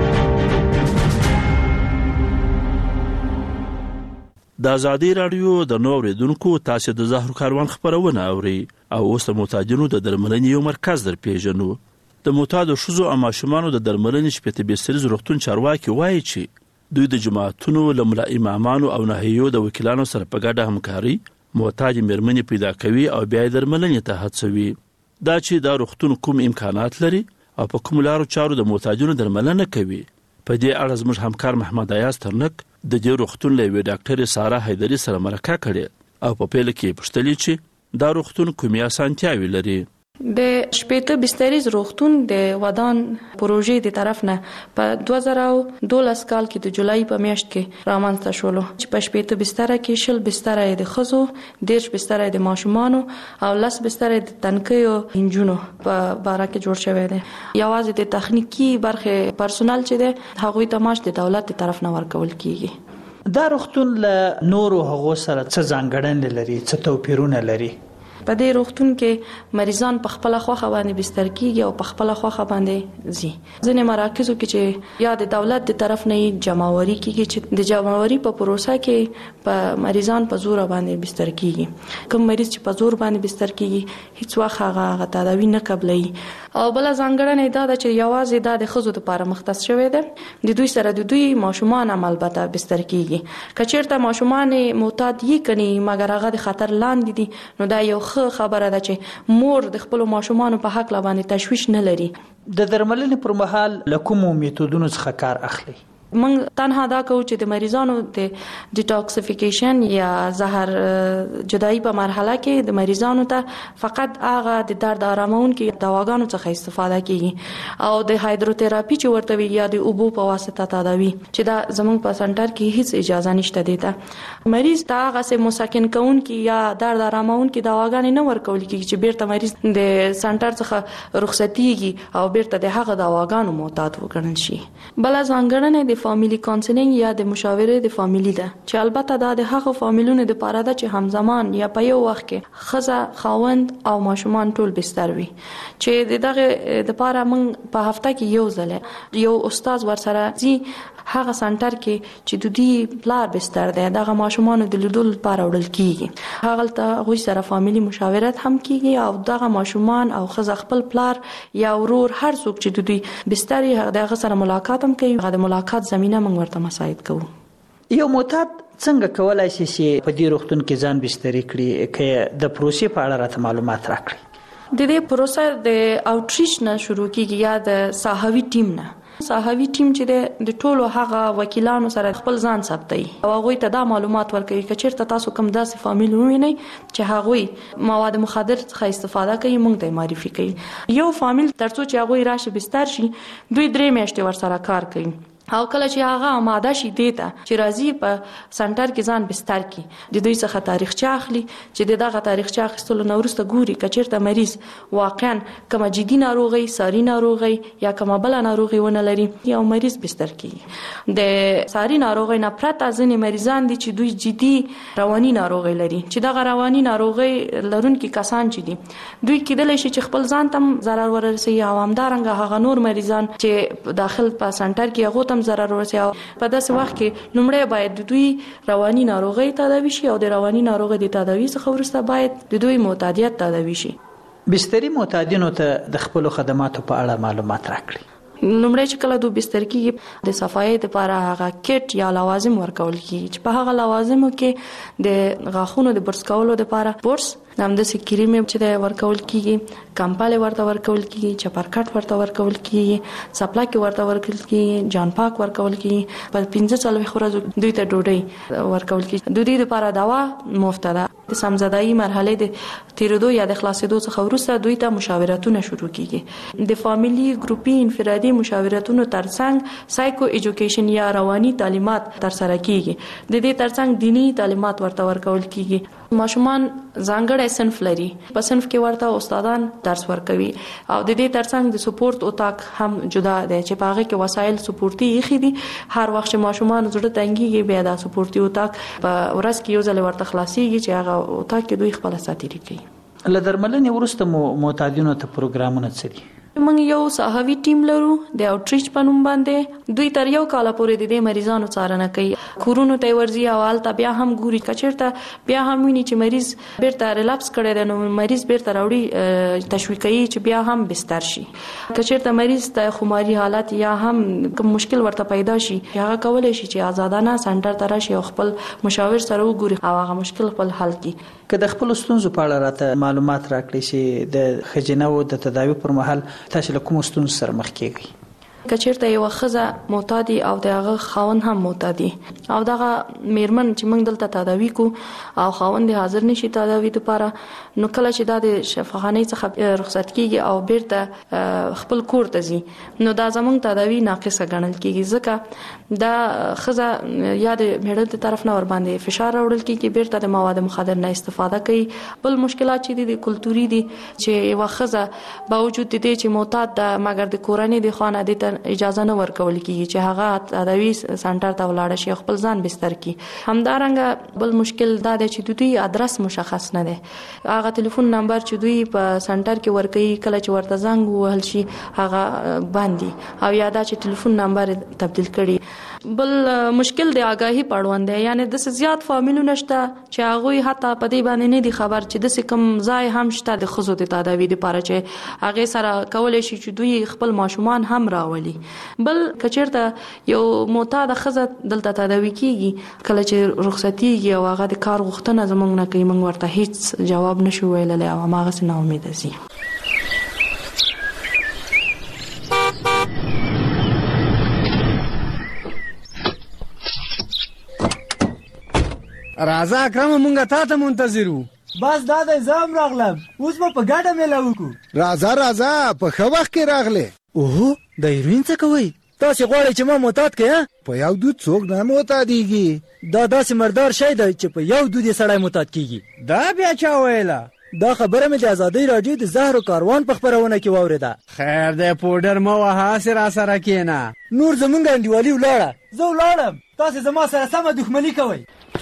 د آزادي رادیو د نو اوریدونکو تاسو د زهر کاروان خبرونه اوري او اوس د معتادینو د درملنې یو مرکز در پیژنو. د معتادو ښځو او ماشومانو د درملنې شپږ بستریز روغتون چارواکي وایي چې دوی د جماعتونو له ملا امامانو او نهیو د وکیلانو سره په ګډه همکاري معتاد میرمنې پیدا کوي او بیا درملنې ته هڅوي. دا چې دا روغتون کوم امکانات لري او په کوم لارو چارو د محتاجونو درملنه کوي. په دې اړه زموږ همکار محمد ایاز ترنک د دې روغتون له یوې ډاکټرې ساره حیدري سره مرکه کړې او په پیل کې پوښتلې چې دا روغتون کومې اسانتیاوې لري. د شپېته بستریز روغتون د ودان پروژې د طرف نه په 2012 کال کې د جولای په میاشت کې رامنځته شول چې په شپېته بستر کې 20 بستر د ښځو، 10 بستر د ماشومانو او 10 بستر د تنکیو انجونو په باره کې جوړ شوی دی. یوازې د تخنیکی برخه پرسونل چې دی هغوی ته معاش د دولت د طرف نه ورکول کیږي. دا روغتون له نورو هغو سره څه ځانګړنې لري، څه توپیرونه لري؟ په دې روغتون کې مریضان په خپل خوخه باندې بستر کیږي او په خپل خوخه باندې زی. ځینې مراکزو کې چې یا د دولت د طرف نه جمعواري کیږي چې د جمعواري په پروسه کې په مریضان په زور باندې بستر کیږي. کوم مریض چې په زور باندې بستر کیږي هیڅ وخت هغه تداوی نه قبلي. او بل ځانګړنه دا ده چې یوازې د ښځو لپاره مختص شوی دی. د دوی سره د دوی ماشومان البته بستر کیږي. کچېرته ماشومان معتاد یې کني مګر هغه د خطر لاندې دي نو دا یو خبره ده چې مور د خپل ماشومانو په حق باندې تشویش نه لري. د درملنې پر مهال له کومو میتودونو څخه کار اخلي؟ من تنها دا کوو چې د مریضانو د ډیټاکسیفیکیشن یا زهر جدایی په مرحله کې د مریضانو ته فقط هغه د درد آرامونکي دواګانو څخه استفاده کیږي او د هایدروتراپي چې ورته وی یا د اوبو په واسطه تداوی چې دا زمونږ په سنټر کې هیڅ اجازه نشته دیته. مریض ته هغه سه مسکن کوونکي یا درد آرامونکي دواګانې نه ورکول کیږي چې بیرته مریض د سنټر څخه رخصتيږي او بیرته د هغه دواګانو معتاد وګڼل شي. بل ځانګړنه د فامیلی کانسلینګ یا د مشاوره د فامیلی ده چې البته دا د هغو فامیلونو د پاره ده چې همزمان یا په یو وخت کې خزه، خاوند او ماشومان ټول بستر وي چې دغه د پاره موږ په هفته کې یو ځله یو استاد ورسره زی هغه سنټر کې چې د دې پلار بستر ده دغه ماشومان د لیدل لپاره وړل کیږي. هغه ته غوښ سره فامیلی مشاورت هم کیږي او دغه ماشومان او خزه خپل پلار یا ورور هر څوک چې د دې بستر هغه سره ملاقات هم کوي. هغه د ملاقات زمينه موږ ورته مساعد کوو. یو معتاد څنګه کولای شي چې په دې روغتون کې ځان بستري کړي که د پروسې په اړه راته معلومات راکړي؟ د دې پروسه د اوټریچ نه شروع کیږي یا د ساحوي ټیم نه. ساحوي ټیم چې د ټولو هغه وکیلانو سره خپل ځان ثبتوي او هغه ته دا معلومات ورکوي چې چیرته تاسو کوم داسې فامیل ووینئ چې هغه مواد مخدر څخه استفاده کوي موږ ته معرفي کوي. یو فامیل ترڅو چې هغه راشي بستر شي 2-3 میاشتې ورسره کار کوي او کله چې هغه آماده شي دیته چې راځي په سنټر کې ځان بستر کې د دوی څخه تاریخچه اخلي چې دغه تاریخچه اخیستلو نو وروسته ګوري کچیرته مریض واقعا کومه جدي ناروغي، ساري ناروغي یا کومه بل ناروغي ونه لري یو مریض بستر کې. د ساري ناروغي نه پرته ځینې مریضان دي چې دوی جدي رواني ناروغي لري چې دغه رواني ناروغي لرونکي کسان چې دي دوی کېدلی شي چې خپل ځان تم ضرر ورسوي او همدارنګه هغه نور مریضان چې داخل په سنټر کې هغه ضرر ورسي. په داسې وخت کې لومړی باید د دوی رواني ناروغي تداوي شي او د رواني ناروغي د تداوي څخه وروسته باید د دوی معتادیت تداوي شي. بستري معتادینو ته د خپل خدماتو په اړه معلومات راکړي. لومړی چې کله دوی بستر کې د صفایي لپاره هغه کټ یا لوازم ورکول کیږي چې په هغه لوازمو کې د غاښونو د برس کولو لپاره برس نامداسې کریم چې ورکول کیږي، کمپاله ورته ورکول کیږي، چپرکټ ورته ورکول کیږي، سپلاک ورته ورکول کیږي، جان پاک ورکول کیږي. په 15 ورځو دوی ته ډوډۍ ورکول کیږي. د دې لپاره دوا مفت ده. د سمزدایي مرحله د تیرېدو یا د خلاصېدو څخه وروسته دوی ته مشاورتونه شروع کیږي. د فامیلی ګروپي انفرادي مشاورتونو ترڅنګ سایکو ایجوکیشن یا رواني تعلیمات ترسره کیږي. د دې ترڅنګ دینی تعلیمات ورته ورکول کیږي. ماشومان ځانګړی صنف لري، په صنف کې ورته استادان درس ورکوي او د دې ترڅنګ د سپورت اتاق هم جدا دی چې په هغه کې وسایل سپورتي ایښي دي. هر وخت چې ماشومان زړه تنګيږي بیا د سپورتي اتاق په ورځ کې یو ځل ورته خلاصيږي چې هغه اتاق کې دوی خپل ساتيري کوي. له درملنې وروسته معتادینو ته پروګرامونه څه دي؟ موږ یو ساحوي ټیم لرو د اوټریچ په نوم باندې. دوی تر یو کال پورې د دې مریضانو څارنه کوي، کورونو ته ورځي او حالت بیا هم ګوري کچیرته بیا هم ویني چې مریض بیرته ریلاپس کړي دی نو مریض بیرته راوړي تشویقي چې بیا هم بستر شي. کچیرته مریض ته خماري حالت یا هم کوم مشکل ورته پیدا شي هغه کولای شي چې آزادانه سنټر ته راشي او خپل مشاور سره وګوري او هغه مشکل خپل حل کړي. که د خپل ستونزو په اړه راته معلومات راکړي چې د خجینو د تداوی پر مهال تاسو له کوم ستونزو سره مخ کیږئ؟ کچیرته یو خزه معتادي او دغه خاون هم معتادي او دغه میرمن چې موږ دلته تداوی کو او خاوند حاضر نشي تداوی لپاره نو کله چې د شفاخانه څخه رخصت کیږي او بیرته خپل کور ته ځي نو دا زموږ تداوی ناقصه ګڼل کیږي ځکه دا خزه یا د میړه د طرف نه ور باندې فشار راوړل کیږي بیرته د مواد مخدر نه استفاده کوي. بل مشکلات چې د کلتوري دي چې یو خزه باوجود د دې چې معتاد ده مګر د کورنۍ د خانه د اجازه نه ورکول کیږي چې هغه تداوی سنټر ته ولاړ شي خپل ځان بستر کی. همدارنګه بل مشکل دا دی چې دوی ادرس مشخص نه دی. هغه ټلیفون نمبر چې دوی په سنټر کې ورکوي کله چې ورته زنګ وهل شي هغه باندې او یا دا چې ټلیفون نمبر تبدیل کړي. بل مشکل دی آگاهی پړوند دی یعنی د زیات فامیلونه شته چې هغه حتی په دې باندې نه دي خبر چې د کم ځای هم شته د خزو د تداوی لپاره چې هغه سره کولای شي چې دوی خپل ماشومان هم راولي. بل کچیرته یو معتاد خزه دلته تداوی کیږي کله چې رخصتیږي او هغه د کار غوښتنه زمونږ نه کوي موږ ورته هیڅ جواب نشو ویلای او هغه څه نه امید دي. راځه اکرم مونږه تا ته منتظر وو. بس دا د زام راغلم اوس په ګډه مېله وکړو. راځه په ښه وخت کې راغله. اوه د هیروین څه کوي؟ تاسو غواړئ چې ما معتاد کړئ؟ په یو دود څوک نه معتادیږي. دا داسې مردار شی دی چې په یو دود یې سړی معتاد کیږي. دا بیا چا ویله؟ دا خبره مې د ازادۍ راډیو د زهرو کاروان په خپرونه کې واورېده. خیر دی پوډر مه وهه هسې را سره کښېنه. نور زمونږ انډیوالي ولاړه. زه ولاړم تاسې زما سره سمه دښمني کوئ.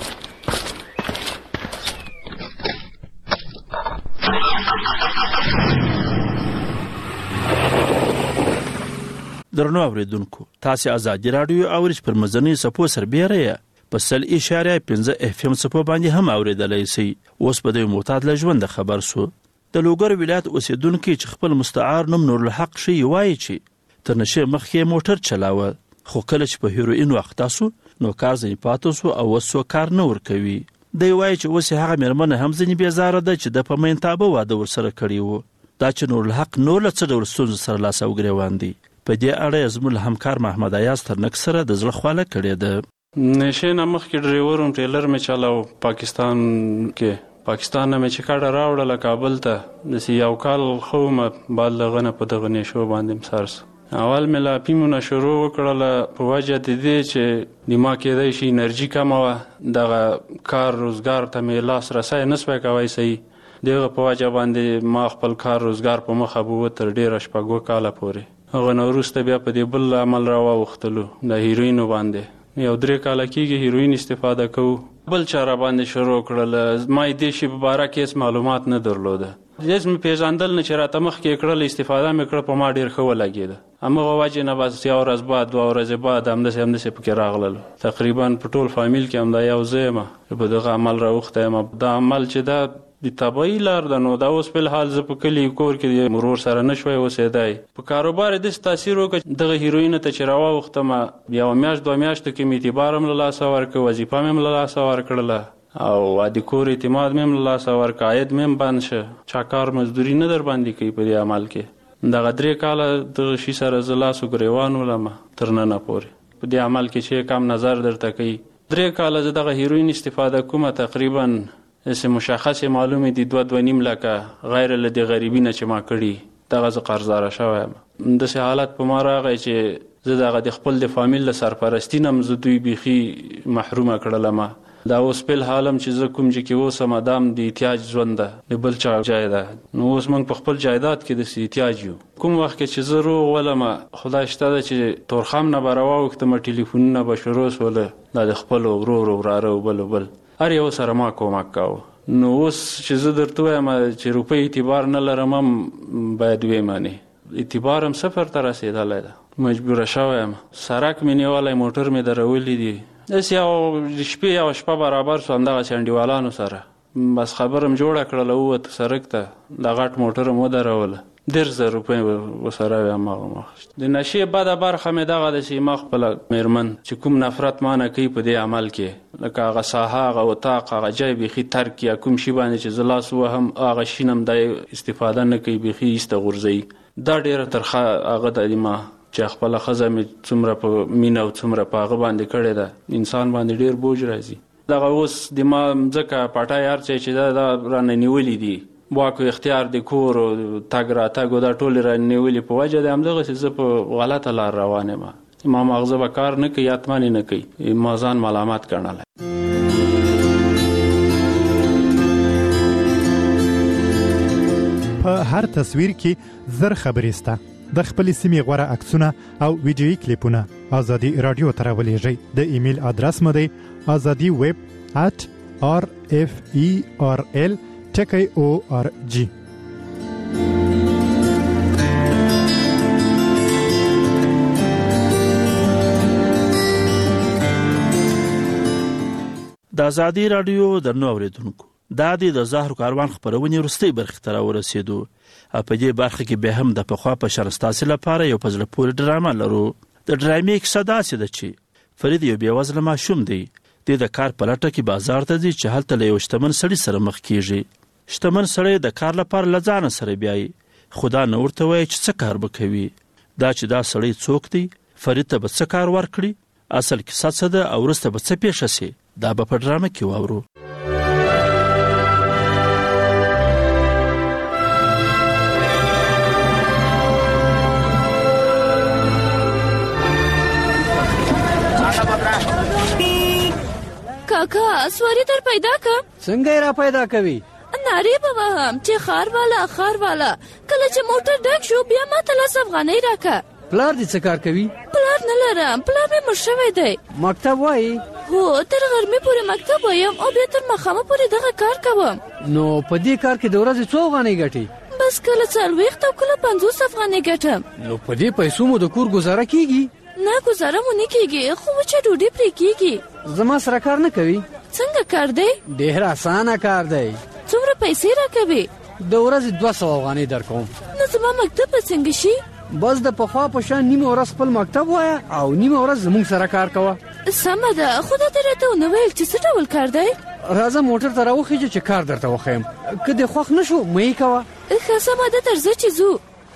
درنو اوریدونکو تاسو ازادي رادیو اورج پر مزنی سپو سربېره په 100.5 FM سپو باندې هم اوریدلای شئ. اوس په دې معتاد له ژوند خبر سو. د لوګر ولایت اوسیدونکو چې خپل مستعار نوم نور الحق شي وایي چې تر نشه مخکې موټر چلاوه خو کله چې په هیروین وخت تاسو نو کار ځای پاتوسو او وسو کار نه ور کوي. دی وایي چې اوس هغه مرمنه هم ځنی بیزاره ده چې د پمنتابه واده ور سره کړی وو. دا چې نور الحق نور له څه ډول ستونزو سره لاس او ګریوان دي. په دې اړه زموږ همکار محمد ایاز ترنک سره د زړه خواله کړې ده. نشه نمخ کې ډرایور ټریلر می چلاو پاکستان نه می چې کاډه راوړل کابل ته د یو کال خو ما بالغنه په دغه نشو باندې مسارس. اول ملا پیمونه شروع وکړل په وجه د دې چې دما کېدای شي انرژي کمه وه دغه کار روزګار ته می لاس رسای نسوي کوي صحیح دغه په وجه باندې ما خپل کار روزګار په مخه بو تر ډیره شپږو کاله پورې. هغه نوروسته بیا په دې بل عمل را واوختلو د هیروین باندې یو 3 کاله کېږي هیروین استفاده کوو. بل چاره باندې شروع کړل ما دې شی په باره کې معلومات نه درلوده. جسم پیژاندل نه چې راته مخ کې کړل استفاده مې کړ په ما ډیر ښه ولګېده. امغه وجه نه بس یو ورځ بعد 2 ورځې بعد همداسې پکې راغلل. تقریبا په ټول فامیل کې هم دا یو ځای ما په دغه عمل راوخته ما دا عمل چې دا د طبيعي لار ده نو دا اوس په حال ز په کلی کور کې مرور سره نشوي اوسېدای. په کاروبار د تاثیر وکړ دغه هیروین ته چې راو وخت ما بیا میاش 2 میاشتو کې می اعتبارم له لاس ورک وظیفه مې له لاس ورکړله او ادي کور اعتماد مې له لاس ورک عاید مې بند شه چاکار مزدوري نه در باندې کوي په دې عمل کې. دغه 3 کاله د شي سره زلاسو ګریوان ولما ترنه پوري په دې عمل کې چې کم نظر درته کوي. 3 کاله دغه هیروین استفاده کومه تقریبا اسه مشخصه معلومه دي 2.5 لکه غیر لدی غریبی نه چې ما کړی دغه ز قرضدار شوم. د سه حالت په ما راغی چې زه دغه د خپل د فامیل سرپرستی نم زه دوی بيخي محرومه کړل. ما دا اوس په حالم چې زه کوم چې کې اوس مدام د احتیاج ژوند ده بل چا جایداد نو اوس موږ په خپل جایداد کې د احتیاج یو. کوم وخت کې چې زه روغ ولما خدای شته چې تورخم نه براوه وخت ما ټلیفونونه بشروس ولا د خپل ورور وراره بل هر یو سره ما کومک کاوه. نو اوس چې زه درته وایم چې روپۍ اعتبار نه لرم باید ویمانه اعتبارم صفر ته رسېدلی ده. مجبور شوم سرک مې نیولی موټر مې درولې دي داسې یو شپې یو شپه برابر سو همدغه چنډیوالانو سره بس خبرم جوړه کړله ووت سرک ته د غټ موټر مو دروله 10,000 روپۍ وسره ویم. د نشې بده برخه مې دغه د سیما خپل میرمن چې کوم نفرت مانه کوي په دې عمل کې لکه هغه ساحه هغه وطاق هغه جای بیخي ترک یا کوم شي باندې چې زلاس وهم هغه شینم د استفاده نه کوي بیخي است غورځي دا ډیره ترخه هغه د ما چې خپل خزه می څومره په مینه او څومره په هغه باندې کړی ده انسان باندې ډیر بوج راځي. دغه اوس د ما ځکه پټا یار چې دا رانه نیولې دي واکو اختیار د کور او تاګ را تاګ دا ټول رانه نیولې په وجه د همدغه چې زه په غلطه لار روانه ما مغزه به کار نه کوي اتمانی نه کوي ما ځان ملامت کړنل. په هر تصویر کې زر خبرې سته. د خپل سیمې غوړه عکسونه او ویډیويي کلیپونه ازادي رادیو ته راولېږئ. د ایمیل ادرس مو دی azadiweb@referl.org. د ازادي رادیو درنو اوریدونکو دا د زهر کاروان خبرونه وروستي برخه تر ورسېدو. په دې برخه کې به هم د پخوا په شرستاسي لپاره یو پزله پور ډرامه لرو. د ډرامې کیسه داسې ده چې فرید یو بیوزله ماشوم دی. د کار په لټه کې بازار ته ځي چې هلته له یو شتمن سړي سره مخ کیږي. شتمن سړی د کار لپاره لځانه سره بیاي. خدا نو ورته وایي چې څه کار وکوي. دا چې دا سړی څوک دی، فرید ته به څه کار ورکړي، اصل کیسه څه ده او وروسته به څه پیښه شي، دا به په ډرامه کې واورو. کاکا سواری در پیدا کم. څنګه را پیدا کوي؟ ناری به وهم چې خار والا کله چې موټر ډک شو بیا ما ته 10 افغانۍ راکا. پلار دې څه کار کوي؟ پلار نه لرم، پلار مې مړ شوی دی. مکتب وایي؟ هو تر غرمې پورې مکتب وایم او بیا تر ماښامه پورې دغه کار کوم. نو په دې کار کې د ورځې څو افغانۍ ګټي؟ بس کله 40 او کله 50 افغانۍ ګټم. نو په دې پیسو مو د کور گزاره کیږي؟ نه گزاره مو نه کیږي، خو چې ډوډۍ پرې کیږي. زما سره کار نه کوي؟ څنګه کار دی؟ ډېر اسانه کار دی. څومره پیسې راکوي؟ د ورځې 200 افغانۍ درکوم. نو زما مکتب به څنګه شي؟ بس د پخوا په شان نیمه ورځ خپل مکتب وایه او نیمه ورځ زموږ سره کار کوه. سمه ده، خو دا ته راته ونه ویل چې څه ډول کار دی؟ راځه موټر ته راوخیږه چې کار درته وښیم، که دې خوښ نه شو مه یې کوه. ښه سمه ده، درځه چې ځو.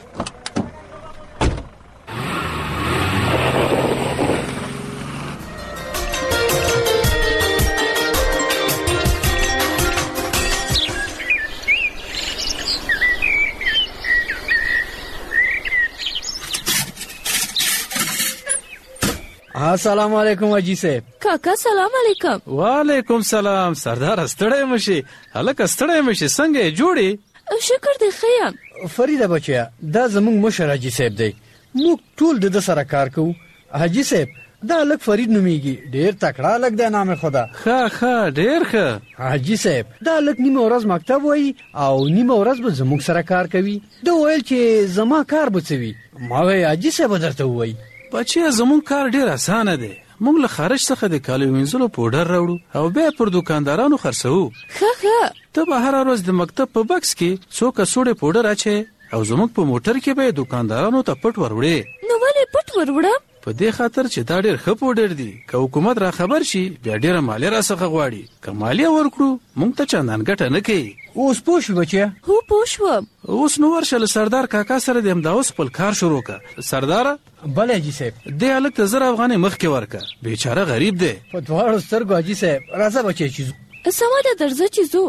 السلام علیکم حاجی صاحب. کاکا سلام علیکم. وعلیکم سلام. سردار ستړی مشي؟ هلکه ستړی مشي، څنګه یې جوړې؟ شکر دی ښه یم. فریده بچیا دا زموږ مشر حاجی صاحب دی، موږ ټول د سره کار کوو. حاجی صاحب دا لک فرید نومیږي، ډیر تکړه لک دی، نام خدا. ښه ډیر ښه. حاجی صاحب دا لک نیمه ورځ مکتب وایي او نیمه ورځ به زموږ سره کار کوي. دا ویل چې زما کار به څه وي؟ ما وی حاجی صاحب درته وایي بچیا زموږ کار ډیر اسانه دی. موږ له خارج څخه د کالي وینځلو پوډر راوړو او بیا پر دکاندارانو خرڅو. ښه ته به هر ورځ د مکتب په بکس کې څو کڅوړې پوډر اچې او زموږ په موټر کې به دکاندارانو ته پټ وروړې. نو ولې پټ وروړم؟ په دې خاطر چې دا ډیر ښه پوډر دی، که حکومت را خبر شي بیا ډیره مالیه را څخه غواړي. که مالیه ورکړو موږ ته چندان ګټه نه کوي. اوس پوه شو بچیا؟ هو پوه شوم. اوس نو ورشه له سردار کاکا سره د همدا اوس خپل کار شروع که. سرداره بله حاجی صاحب. دې هلک ته 10 افغانۍ مخکې ورکه، بیچاره غریب دی. په دواړو سترګو حاجی صاحب. راځه بچی چې ځو. سمه ده، درځه چې ځو.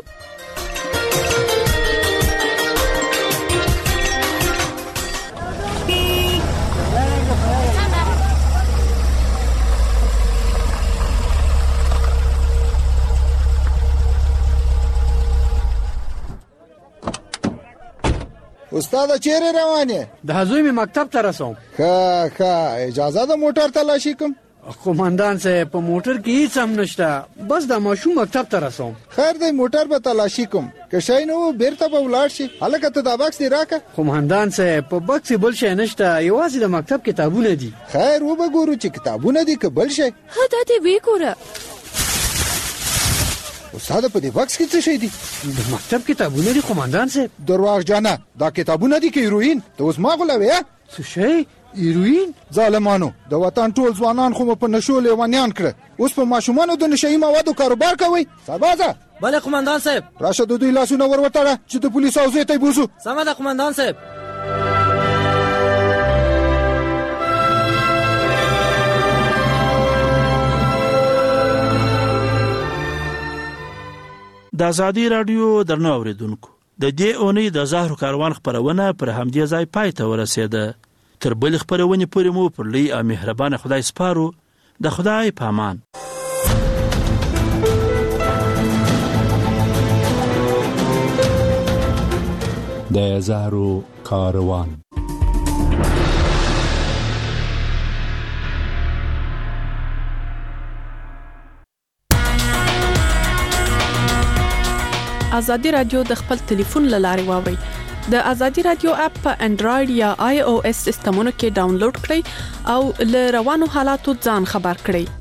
استاد چیرې روانه؟ د هزوی می مکتب ته رسوم. ښه اجازه ده موټر تلاشي کوم؟ قومندان صاحب په موټر کې هیڅ هم نشته، بس د ماشوم مکتب ته رسوم. خیر دی موټر به تلاشي کوم، که شي نو بیرته به ولاړ شي. هلکه ته دا بکس دی راکه. قومندان صاحب په بکس بل شي نشته، یوازې د مکتب کتابونه دي. خیر و به ګورو چې کتابونه دي که بل شي. ها دا دې وی ګوره. استاد په دې بکس کې څه شي دي؟ د مکتب کتابونه دي قومندان صاحب. درواغ جانه، دا کتابونه دي که هیروین؟ ته اوس ما غولوې؟ څه شی؟ هیروین؟ ظالمانو د وطن ټول ځوانان خو په نشو لیوانیان کړه، اوس په ماشومانو د نشئی موادو کاروبار کوي. سربازه بله قومندان صاحب. راشه د دوی لاسونه ور وتړه چې د پولیسو اوزې ته بوزو. سمه ده قومندان صاحب. د ازادي رادیو درنو اوریدونکو د دې اونۍ د زهرو کاروان خبرونه پر همدې ځای پای ته ورسېده. تر بل خبرونه پورې مو پر لوی او مهربان خدای سپارو. د خدای په امان. د زهرو کاروان. ازادي رادیو د خپل ټلیفون لارې واوري. د ازادي رادیو اپ په انډراید یا آی او اس سیستمونو کې ډاونلوډ کړئ او له روانو حالاتو ځان خبر کړئ.